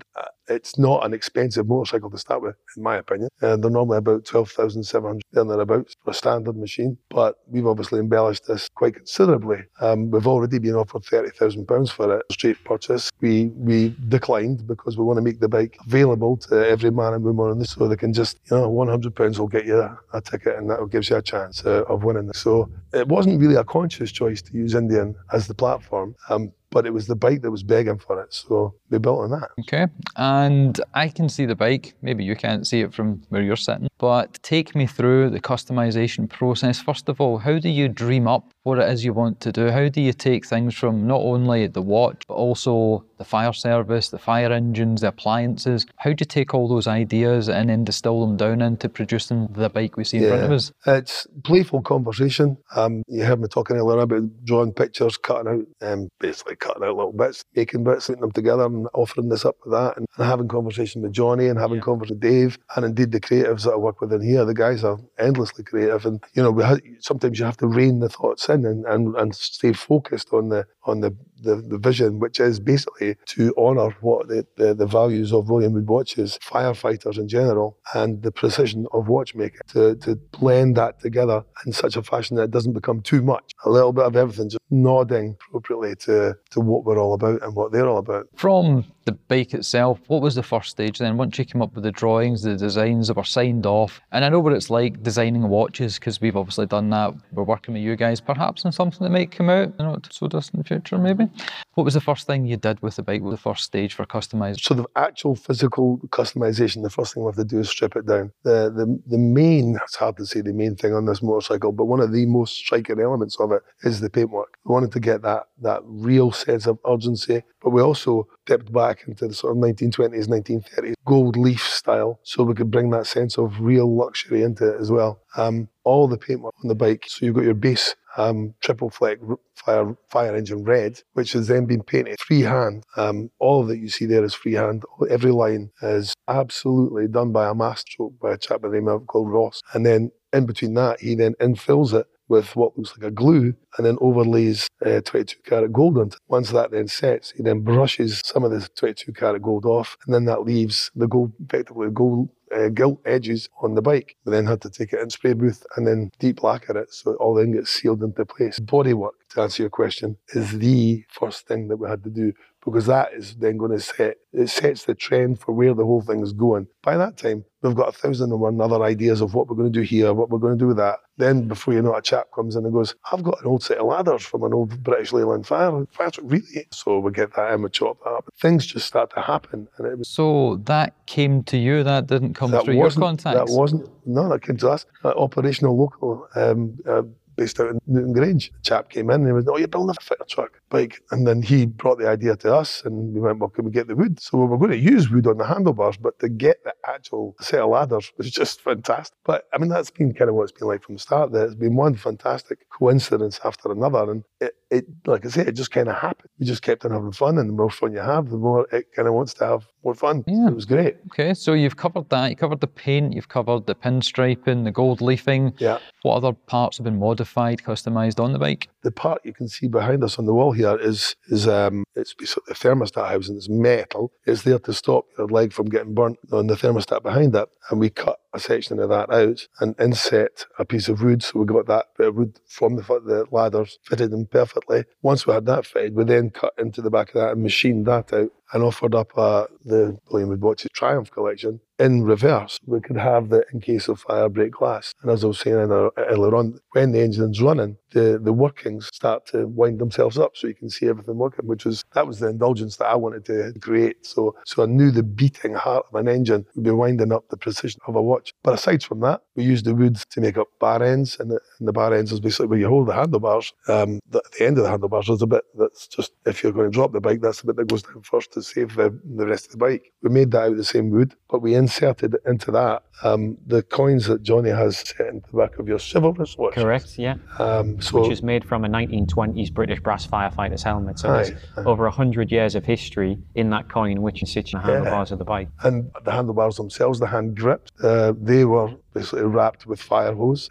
It's not an expensive motorcycle to start with, in my opinion. They're normally about 12,700 there and thereabouts for a standard machine, but we've obviously embellished this quite considerably. We've already been offered £30,000 for it, straight purchase. We declined because we want to make the bike available to every man and woman on this, so they can just, £100 will get you a ticket, and that gives you a chance of winning. So it wasn't really a conscious choice to use Indian as the platform. But it was the bike that was begging for it, so we built on that. Okay, and I can see the bike, maybe you can't see it from where you're sitting, but take me through the customization process. First of all, how do you dream up what it is you want to do? How do you take things from not only the watch, but also the fire service, the fire engines, the appliances? How do you take all those ideas and then distill them down into producing the bike we see in front of us? It's playful conversation. You heard me talking earlier about drawing pictures, cutting out, basically cutting out little bits, making bits, putting them together and offering this up with that, and having conversation with Johnny and having conversation with Dave, and indeed the creatives that I work with in here. The guys are endlessly creative, and sometimes you have to rein the thoughts in and stay focused on the vision, which is basically to honour what the values of William Wood watches, firefighters in general, and the precision of watchmaking, to blend that together in such a fashion that it doesn't become too much. A little bit of everything, just nodding appropriately to what we're all about and what they're all about. From the bike itself, what was the first stage then? Once you came up with the drawings, the designs that were signed off, and I know what it's like designing watches, because we've obviously done that. We're working with you guys perhaps on something that might come out, not so distant future maybe. What was the first thing you did with the bike? What was the first stage for customizing? So the actual physical customization, the first thing we have to do is strip it down. The main, it's hard to say the main thing on this motorcycle, but one of the most striking elements of it is the paintwork. We wanted to get that real sense of urgency, but we also dipped back into the sort of 1920s, 1930s gold leaf style, so we could bring that sense of real luxury into it as well. All the paintwork on the bike, so you've got your base triple fleck fire engine red, which has then been painted freehand. All that you see there is freehand. Every line is absolutely done by a masterstroke by a chap by the name of called Ross. And then in between that, he then infills it with what looks like a glue and then overlays 22 karat gold onto it. Once that then sets, he then brushes some of the 22 karat gold off, and then that leaves the gold, effectively gold gilt edges on the bike. We then had to take it in spray booth and then deep lacquer it so it all then gets sealed into place. Bodywork, to answer your question, is the first thing that we had to do, because that is then going to sets the trend for where the whole thing is going. By that time, we've got 1,001 other ideas of what we're going to do here, what we're going to do with that. Then before you know it, a chap comes in and goes, I've got an old set of ladders from an old British Leyland fire. Really? So we get that in, we chop that up. Things just start to happen. And it was, so that came to you, that didn't come through your contacts? That came to us. Operational local, based out in Newton Grange. The chap came in and he was, you're building a fitter truck bike. And then he brought the idea to us and we went, well, can we get the wood? So we were going to use wood on the handlebars, but to get the actual set of ladders was just fantastic. But I mean, that's been kind of what it's been like from the start. It's been one fantastic coincidence after another. And it like I say, it just kind of happened. We just kept on having fun, and the more fun you have, the more it kind of wants to have more fun. Yeah. So it was great. Okay, so you've covered that. You covered the paint, you've covered the pinstriping, the gold leafing. Yeah. What other parts have been modified, customized on the bike? The part you can see behind us on the wall here is it's basically the thermostat housing. It's metal. It's there to stop your leg from getting burnt on the thermostat behind it. And we cut a section of that out and inset a piece of wood. So we got that bit of wood from the ladders, fitted them perfectly. Once we had that fitted, we then cut into the back of that and machined that out and offered up the William Wood Watches Triumph collection in reverse. We could have the in case of fire break glass. And as I was saying earlier on, when the engine's running, the workings start to wind themselves up so you can see everything working, that was the indulgence that I wanted to create. So I knew the beating heart of an engine would be winding up the precision of a watch. But aside from that, we used the wood to make up bar ends, and the bar ends is basically where you hold the handlebars. The end of the handlebars is a bit that's just, if you're going to drop the bike, that's the bit that goes down first to save the rest of the bike. We made that out of the same wood, but we inserted into that the coins that Johnny has set into the back of your chivalrous watch. Correct, yeah. Which is made from a 1920s British brass firefighter's helmet. So there's over 100 years of history in that coin, which sits in the handlebars of the bike. And the handlebars themselves, the hand grips, they were basically wrapped with fire hose.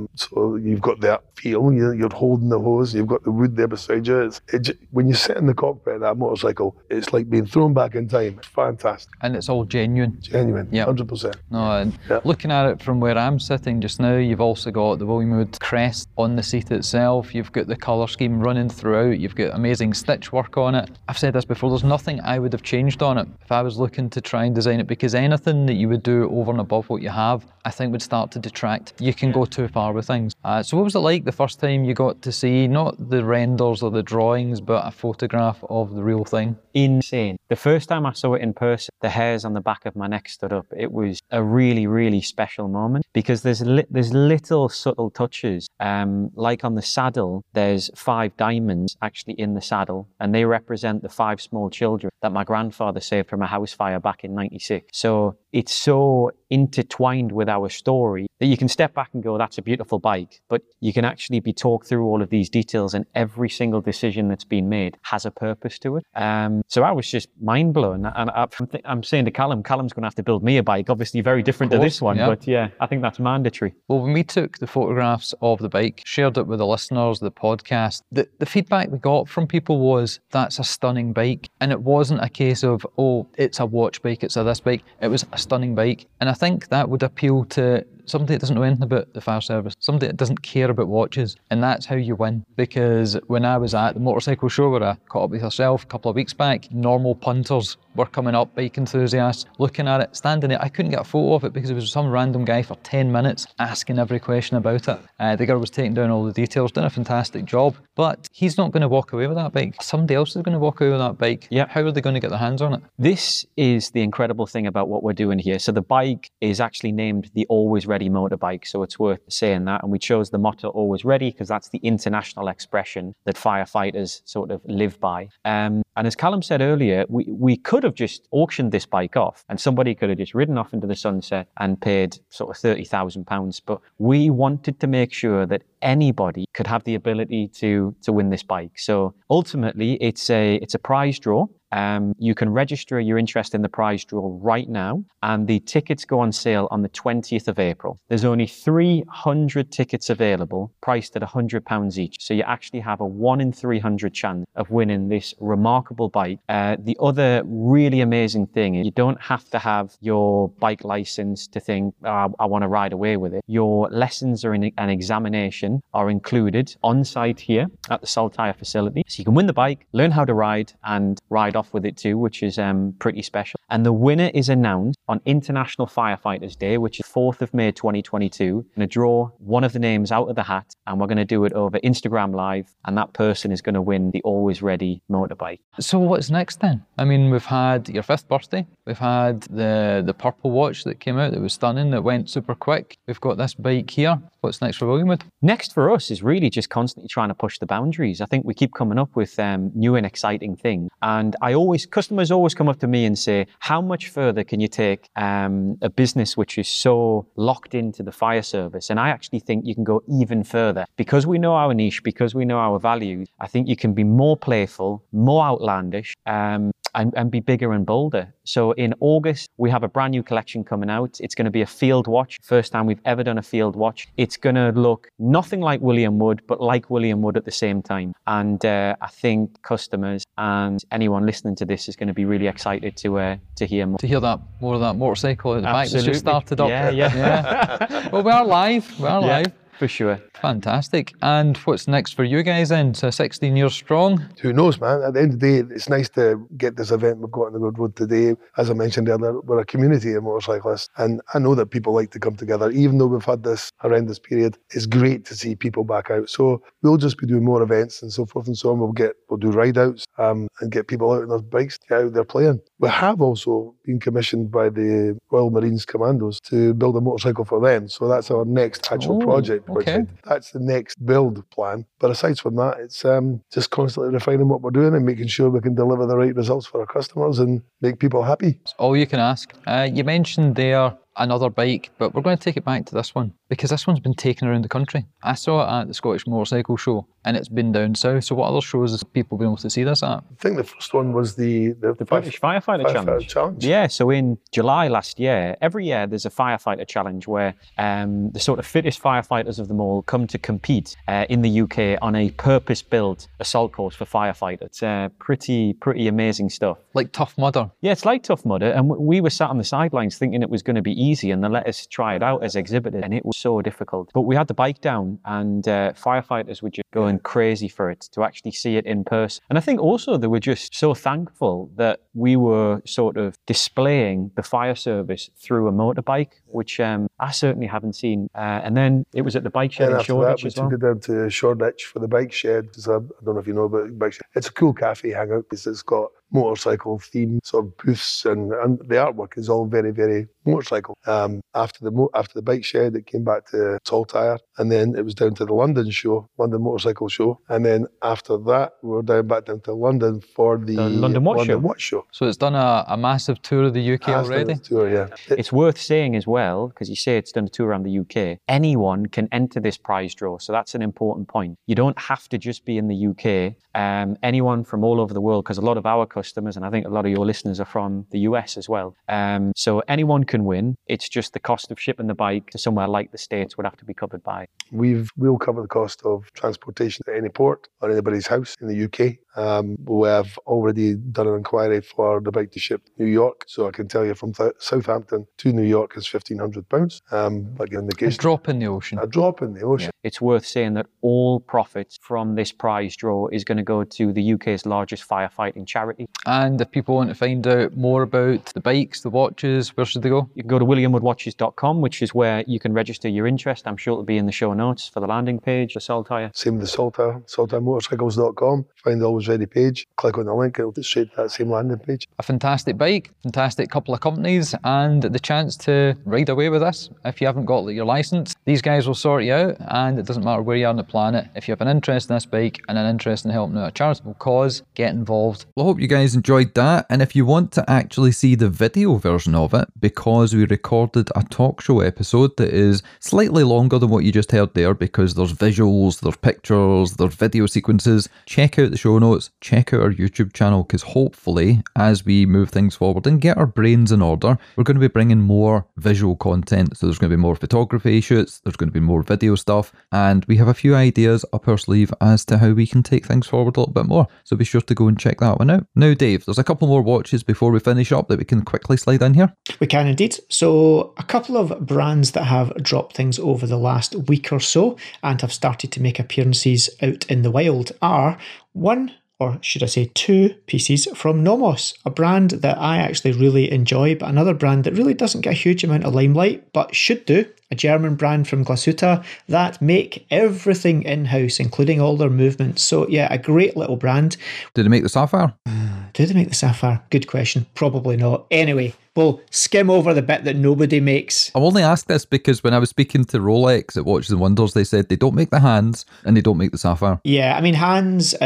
So you've got that feel, you're holding the hose, you've got the wood there beside you. When you sit in the cockpit of that motorcycle, it's like being thrown back in time. It's fantastic. And it's all genuine. Genuine, Yep. 100%. No, and looking at it from where I'm sitting just now, you've also got the William Wood crest on the seat itself. You've got the colour scheme running throughout. You've got amazing stitch work on it. I've said this before, there's nothing I would have changed on it if I was looking to try and design it, because anything that you would do over and above what you have, I think would start to detract. You can go too far with things. So what was it like the first time you got to see, not the renders or the drawings, but a photograph of the real thing? Insane. The first time I saw it in person, the hairs on the back of my neck stood up. It was a really, really special moment, because there's little subtle touches. Like on the saddle, there's 5 diamonds actually in the saddle, and they represent the 5 small children that my grandfather saved from a house fire back in '96. So it's so intertwined with our story that you can step back and go, that's a beautiful bike, but you can actually be talked through all of these details, and every single decision that's been made has a purpose to it. So I was just mind blown, and I'm saying to Callum's going to have to build me a bike, obviously very different to this one, but yeah, I think that's mandatory. Well, when we took the photographs of the bike, shared it with the listeners, the podcast, the feedback we got from people was, that's a stunning bike. And it wasn't a case of, oh, it's a watch bike, it's a this bike. It was a stunning bike. And I think that would appeal to somebody that doesn't know anything about the fire service, somebody that doesn't care about watches. And that's how you win. Because when I was at the motorcycle show where I caught up with yourself a couple of weeks back, normal punters were coming up, bike enthusiasts, looking at it, standing there. I couldn't get a photo of it because it was some random guy for 10 minutes asking every question about it. The girl was taking down all the details, doing a fantastic job. But he's not going to walk away with that bike. Somebody else is going to walk away with that bike. Yep. How are they going to get their hands on it? This is the incredible thing about what we're doing here. So the bike is actually named the Always Ready motorbike. So it's worth saying that. And we chose the motto Always Ready because that's the international expression that firefighters sort of live by. And as Callum said earlier, we could have just auctioned this bike off and somebody could have just ridden off into the sunset and paid sort of £30,000. But we wanted to make sure that anybody could have the ability to win this bike. So ultimately, it's a prize draw. You can register your interest in the prize draw right now, and the tickets go on sale on the 20th of April. There's only 300 tickets available, priced at £100 each. So you actually have a 1 in 300 chance of winning this remarkable bike. The other really amazing thing is you don't have to have your bike license to think, I want to ride away with it. Your lessons and examination are included on site here at the Saltire facility. So you can win the bike, learn how to ride, and ride off with it too, which is pretty special. And the winner is announced on International Firefighters Day, which is 4th of May 2022. We're going to draw one of the names out of the hat, and we're going to do it over Instagram Live, and that person is going to win the Always Ready motorbike. So what's next then? I mean, we've had your 5th birthday. We've had the purple watch that came out that was stunning, that went super quick. We've got this bike here. What's next for William Wood? Next for us is really just constantly trying to push the boundaries. I think we keep coming up with new and exciting things. And customers always come up to me and say, how much further can you take a business which is so locked into the fire service? And I actually think you can go even further. Because we know our niche, because we know our values, I think you can be more playful, more outlandish, and be bigger and bolder. So in August, we have a brand new collection coming out. It's going to be a field watch. First time we've ever done a field watch. It's going to look nothing like William Wood, but like William Wood at the same time. And I think customers and anyone listening to this is going to be really excited to hear more. To hear that more of that motorcycle at the back that's just started up. Yeah. Well, we are live. Live. For sure. Fantastic. And what's next for you guys then? So 16 years strong? Who knows, man? At the end of the day, it's nice to get this event we've got on the good road today. As I mentioned earlier, we're a community of motorcyclists, and I know that people like to come together. Even though we've had this horrendous period, it's great to see people back out. So we'll just be doing more events and so forth and so on. We'll do ride-outs and get people out on their bikes, get out there playing. We have also been commissioned by the Royal Marines Commandos to build a motorcycle for them. So that's our next actual project. Okay. That's the next build plan. But aside from that, it's just constantly refining what we're doing and making sure we can deliver the right results for our customers and make people happy. It's all you can ask. You mentioned there another bike, but we're going to take it back to this one because this one's been taken around the country. I saw it at the Scottish Motorcycle Show and it's been down south. So what other shows has people been able to see this at? I think the first one was the British Firefighter Challenge. Yeah, so in July last year, every year there's a firefighter challenge where the sort of fittest firefighters of them all come to compete in the UK on a purpose-built assault course for firefighters. It's pretty amazing stuff. Like Tough Mudder. Yeah, it's like Tough Mudder, and we were sat on the sidelines thinking it was going to be easy, and they let us try it out as exhibitors, and it was so difficult. But we had the bike down, and firefighters were just going crazy for it, to actually see it in person. And I think also they were just so thankful that we were sort of displaying the fire service through a motorbike, which I certainly haven't seen. And then it was at the bike shed in Shoreditch as well. We took it down to Shoreditch for the bike shed, because I don't know if you know about the bike shed. It's a cool cafe hangout because it's got motorcycle themed sort of booths, and the artwork is all very, very motorcycle. After the bike shed, it came back to Saltire, and then it was down to the London Motorcycle Show, and then after that we were back down to London for the London Watch Show. So it's done a massive tour of the UK already. Tour, yeah. It's worth saying as well, because you say it's done a tour around the UK. Anyone can enter this prize draw, so that's an important point. You don't have to just be in the UK. Anyone from all over the world, because a lot of our customers, and I think a lot of your listeners, are from the US as well. So anyone can win. It's just the cost of shipping the bike to somewhere like the States would have to be covered by. We'll cover the cost of transportation to any port or anybody's house in the UK. We have already done an inquiry for the bike to ship New York, so I can tell you from Southampton to New York is £1,500. Like in the case, a drop in the ocean. A drop in the ocean. Yeah. It's worth saying that all profits from this prize draw is going to go to the UK's largest firefighting charity. And if people want to find out more about the bikes, the watches, where should they go? You can go to williamwoodwatches.com, which is where you can register your interest. I'm sure it'll be in the show notes for the landing page, the Saltire. Same with the Saltire, saltiremotorcycles.com. Find the Always Ready page, click on the link, it'll get straight to that same landing page. A fantastic bike, fantastic couple of companies, and the chance to ride away with this. If you haven't got your license, these guys will sort you out, and it doesn't matter where you are on the planet. If you have an interest in this bike and an interest in helping out a charitable cause, get involved. Well, I hope you guys enjoyed that, and if you want to actually see the video version of it, because we recorded a talk show episode that is slightly longer than what you just heard there, because there's visuals, there's pictures, there's video sequences, check out the show notes, check out our YouTube channel, because hopefully as we move things forward and get our brains in order, we're going to be bringing more visual content. So there's going to be more photography shoots, there's going to be more video stuff, and we have a few ideas up our sleeve as to how we can take things forward a little bit more. So be sure to go and check that one out. Now, Dave, there's a couple more watches before we finish up that we can quickly slide in here. We can indeed. So a couple of brands that have dropped things over the last week or so and have started to make appearances out in the wild are one, or should I say two, pieces from Nomos, a brand that I actually really enjoy, but another brand that really doesn't get a huge amount of limelight, but should do. A German brand from Glashütte that make everything in-house, including all their movements. So yeah, a great little brand. Did they make the Sapphire? Do they make the Sapphire? Good question. Probably not. Anyway, we'll skim over the bit that nobody makes. I'll only ask this because when I was speaking to Rolex at Watches and Wonders, they said they don't make the hands and they don't make the Sapphire. Yeah, I mean, hands,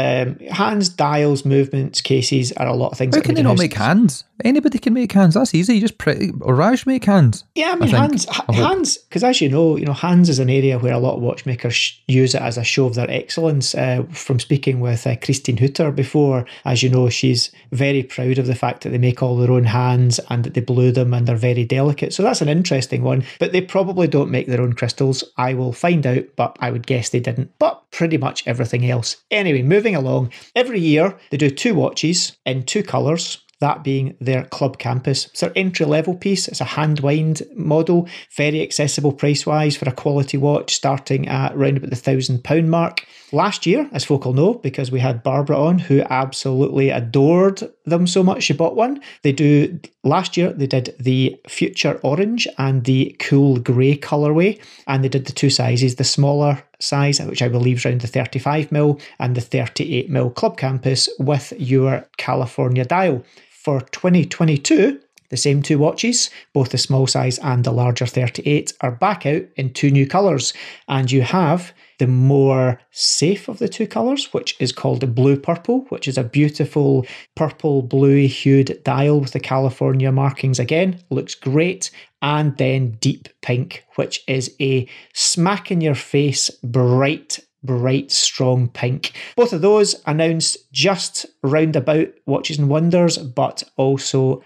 dials, movements, cases are a lot of things. How can they not make hands? Anybody can make hands. That's easy. You just Orage make hands. Yeah, I mean, hands, because as you know, hands is an area where a lot of watchmakers use it as a show of their excellence. From speaking with Christine Hutter before, as you know, she's very proud of the fact that they make all their own hands and that they blue them and they're very delicate. So that's an interesting one. But they probably don't make their own crystals. I will find out, but I would guess they didn't. But pretty much everything else. Anyway, moving along. Every year they do two watches in two colours. That being their Club Campus. It's their entry-level piece. It's a hand-wind model, very accessible price-wise for a quality watch, starting at around about the £1,000 mark. Last year, as folk will know, because we had Barbara on, who absolutely adored them so much she bought one. Last year, they did the Future Orange and the Cool Grey colourway, and they did the two sizes, the smaller size, which I believe is around the 35mm, and the 38mm Club Campus with your California dial. For 2022, the same two watches, both the small size and the larger 38, are back out in two new colours. And you have the more safe of the two colours, which is called the Blue Purple, which is a beautiful purple bluey hued dial with the California markings again. Looks great. And then Deep Pink, which is a smack in your face, bright bright, strong pink. Both of those announced just round about Watches and Wonders, but also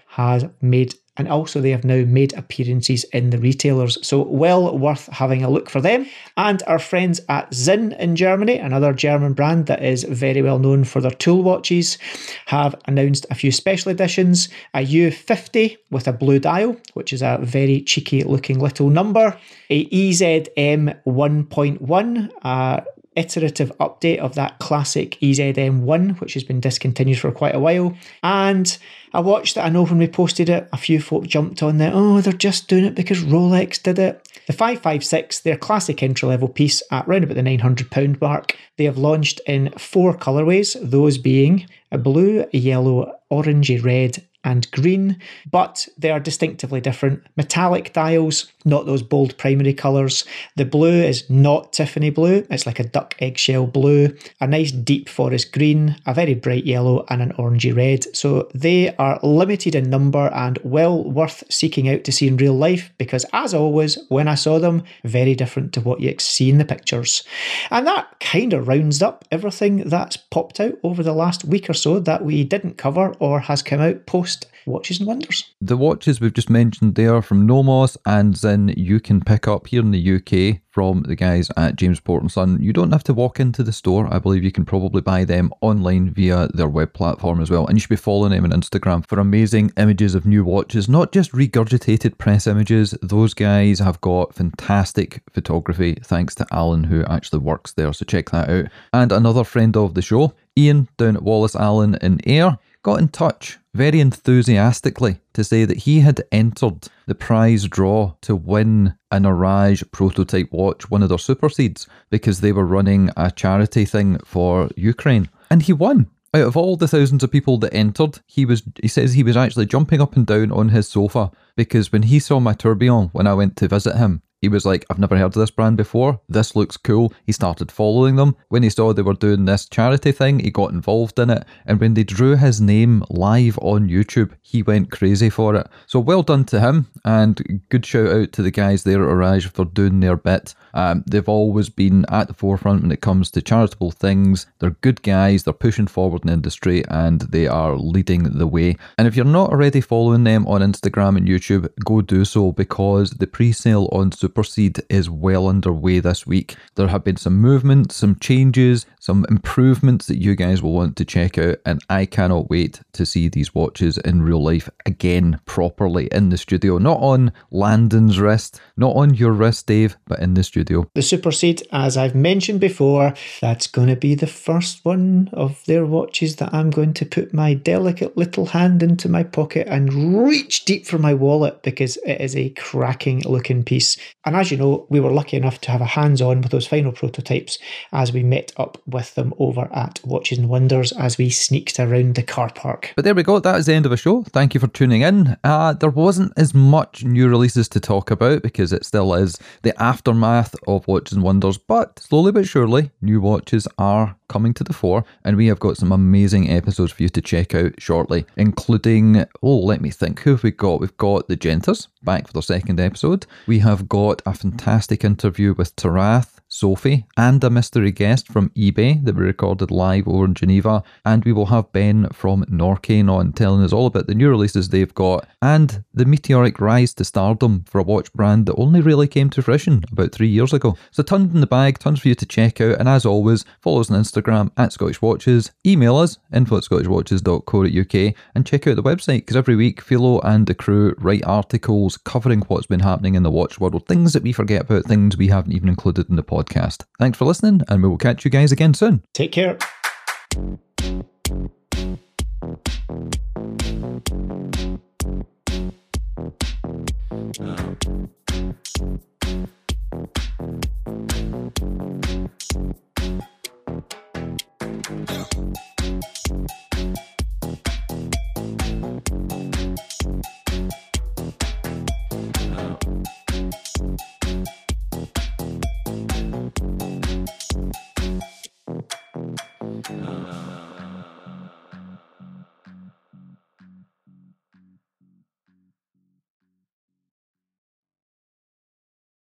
they have now made appearances in the retailers. So well worth having a look for them. And our friends at Sinn in Germany, another German brand that is very well known for their tool watches, have announced a few special editions. A U50 with a blue dial, which is a very cheeky looking little number. A EZM 1.1, iterative update of that classic EZM1, which has been discontinued for quite a while. And a watch that I know when we posted it, a few folk jumped on there, they're just doing it because Rolex did it. The 556, their classic entry-level piece at around about the £900 mark. They have launched in 4 colourways, those being a blue, a yellow, orangey red, and green, but they are distinctively different. Metallic dials, not those bold primary colours. The blue is not Tiffany blue, it's like a duck eggshell blue, a nice deep forest green, a very bright yellow, and an orangey red. So they are limited in number and well worth seeking out to see in real life, because as always, when I saw them, very different to what you see in the pictures. And that kind of rounds up everything that's popped out over the last week or so that we didn't cover or has come out post Watches and Wonders. The watches we've just mentioned there from Nomos and Sinn you can pick up here in the UK from the guys at James Port & Son. You don't have to walk into the store. I believe you can probably buy them online via their web platform as well. And you should be following them on Instagram for amazing images of new watches, not just regurgitated press images. Those guys have got fantastic photography, thanks to Alan, who actually works there. So check that out. And another friend of the show, Ian, down at Wallace Allen in Ayr, got in touch very enthusiastically to say that he had entered the prize draw to win an Orage prototype watch, one of their super seeds, because they were running a charity thing for Ukraine. And he won. Out of all the thousands of people that entered, he says he was actually jumping up and down on his sofa, because when he saw my tourbillon when I went to visit him, he was like, I've never heard of this brand before. This looks cool. He started following them. When he saw they were doing this charity thing, he got involved in it. And when they drew his name live on YouTube, he went crazy for it. So well done to him, and good shout out to the guys there at Orage for doing their bit. They've always been at the forefront when it comes to charitable things. They're good guys. They're pushing forward in the industry, and they are leading the way. And if you're not already following them on Instagram and YouTube, go do so, because the pre-sale on Superseed is well underway this week. There have been some movements, some changes, some improvements that you guys will want to check out, and I cannot wait to see these watches in real life again, properly in the studio. Not on Landon's wrist, not on your wrist, Dave, but in the studio. The Superseed, as I've mentioned before, that's going to be the first one of their watches that I'm going to put my delicate little hand into my pocket and reach deep for my wallet, because it is a cracking looking piece. And as you know, we were lucky enough to have a hands-on with those final prototypes as we met up with them over at Watches and Wonders as we sneaked around the car park. But there we go, that is the end of the show. Thank you for tuning in. There wasn't as much new releases to talk about, because it still is the aftermath of Watches and Wonders, but slowly but surely new watches are coming to the fore, and we have got some amazing episodes for you to check out shortly, including, let me think, who have we got? We've got the Gentas back for their second episode. We have got a fantastic interview with Tarath, Sophie, and a mystery guest from eBay that we recorded live over in Geneva, and we will have Ben from Norcane on telling us all about the new releases they've got and the meteoric rise to stardom for a watch brand that only really came to fruition about 3 years ago. So tons in the bag, tons for you to check out, and as always, follow us on Instagram at Scottish Watches, email us info@scottishwatches.co.uk, and check out the website, because every week Philo and the crew write articles covering what's been happening in the watch world, things that we forget about, things we haven't even included in the podcast. Thanks for listening, and we will catch you guys again soon. Take care.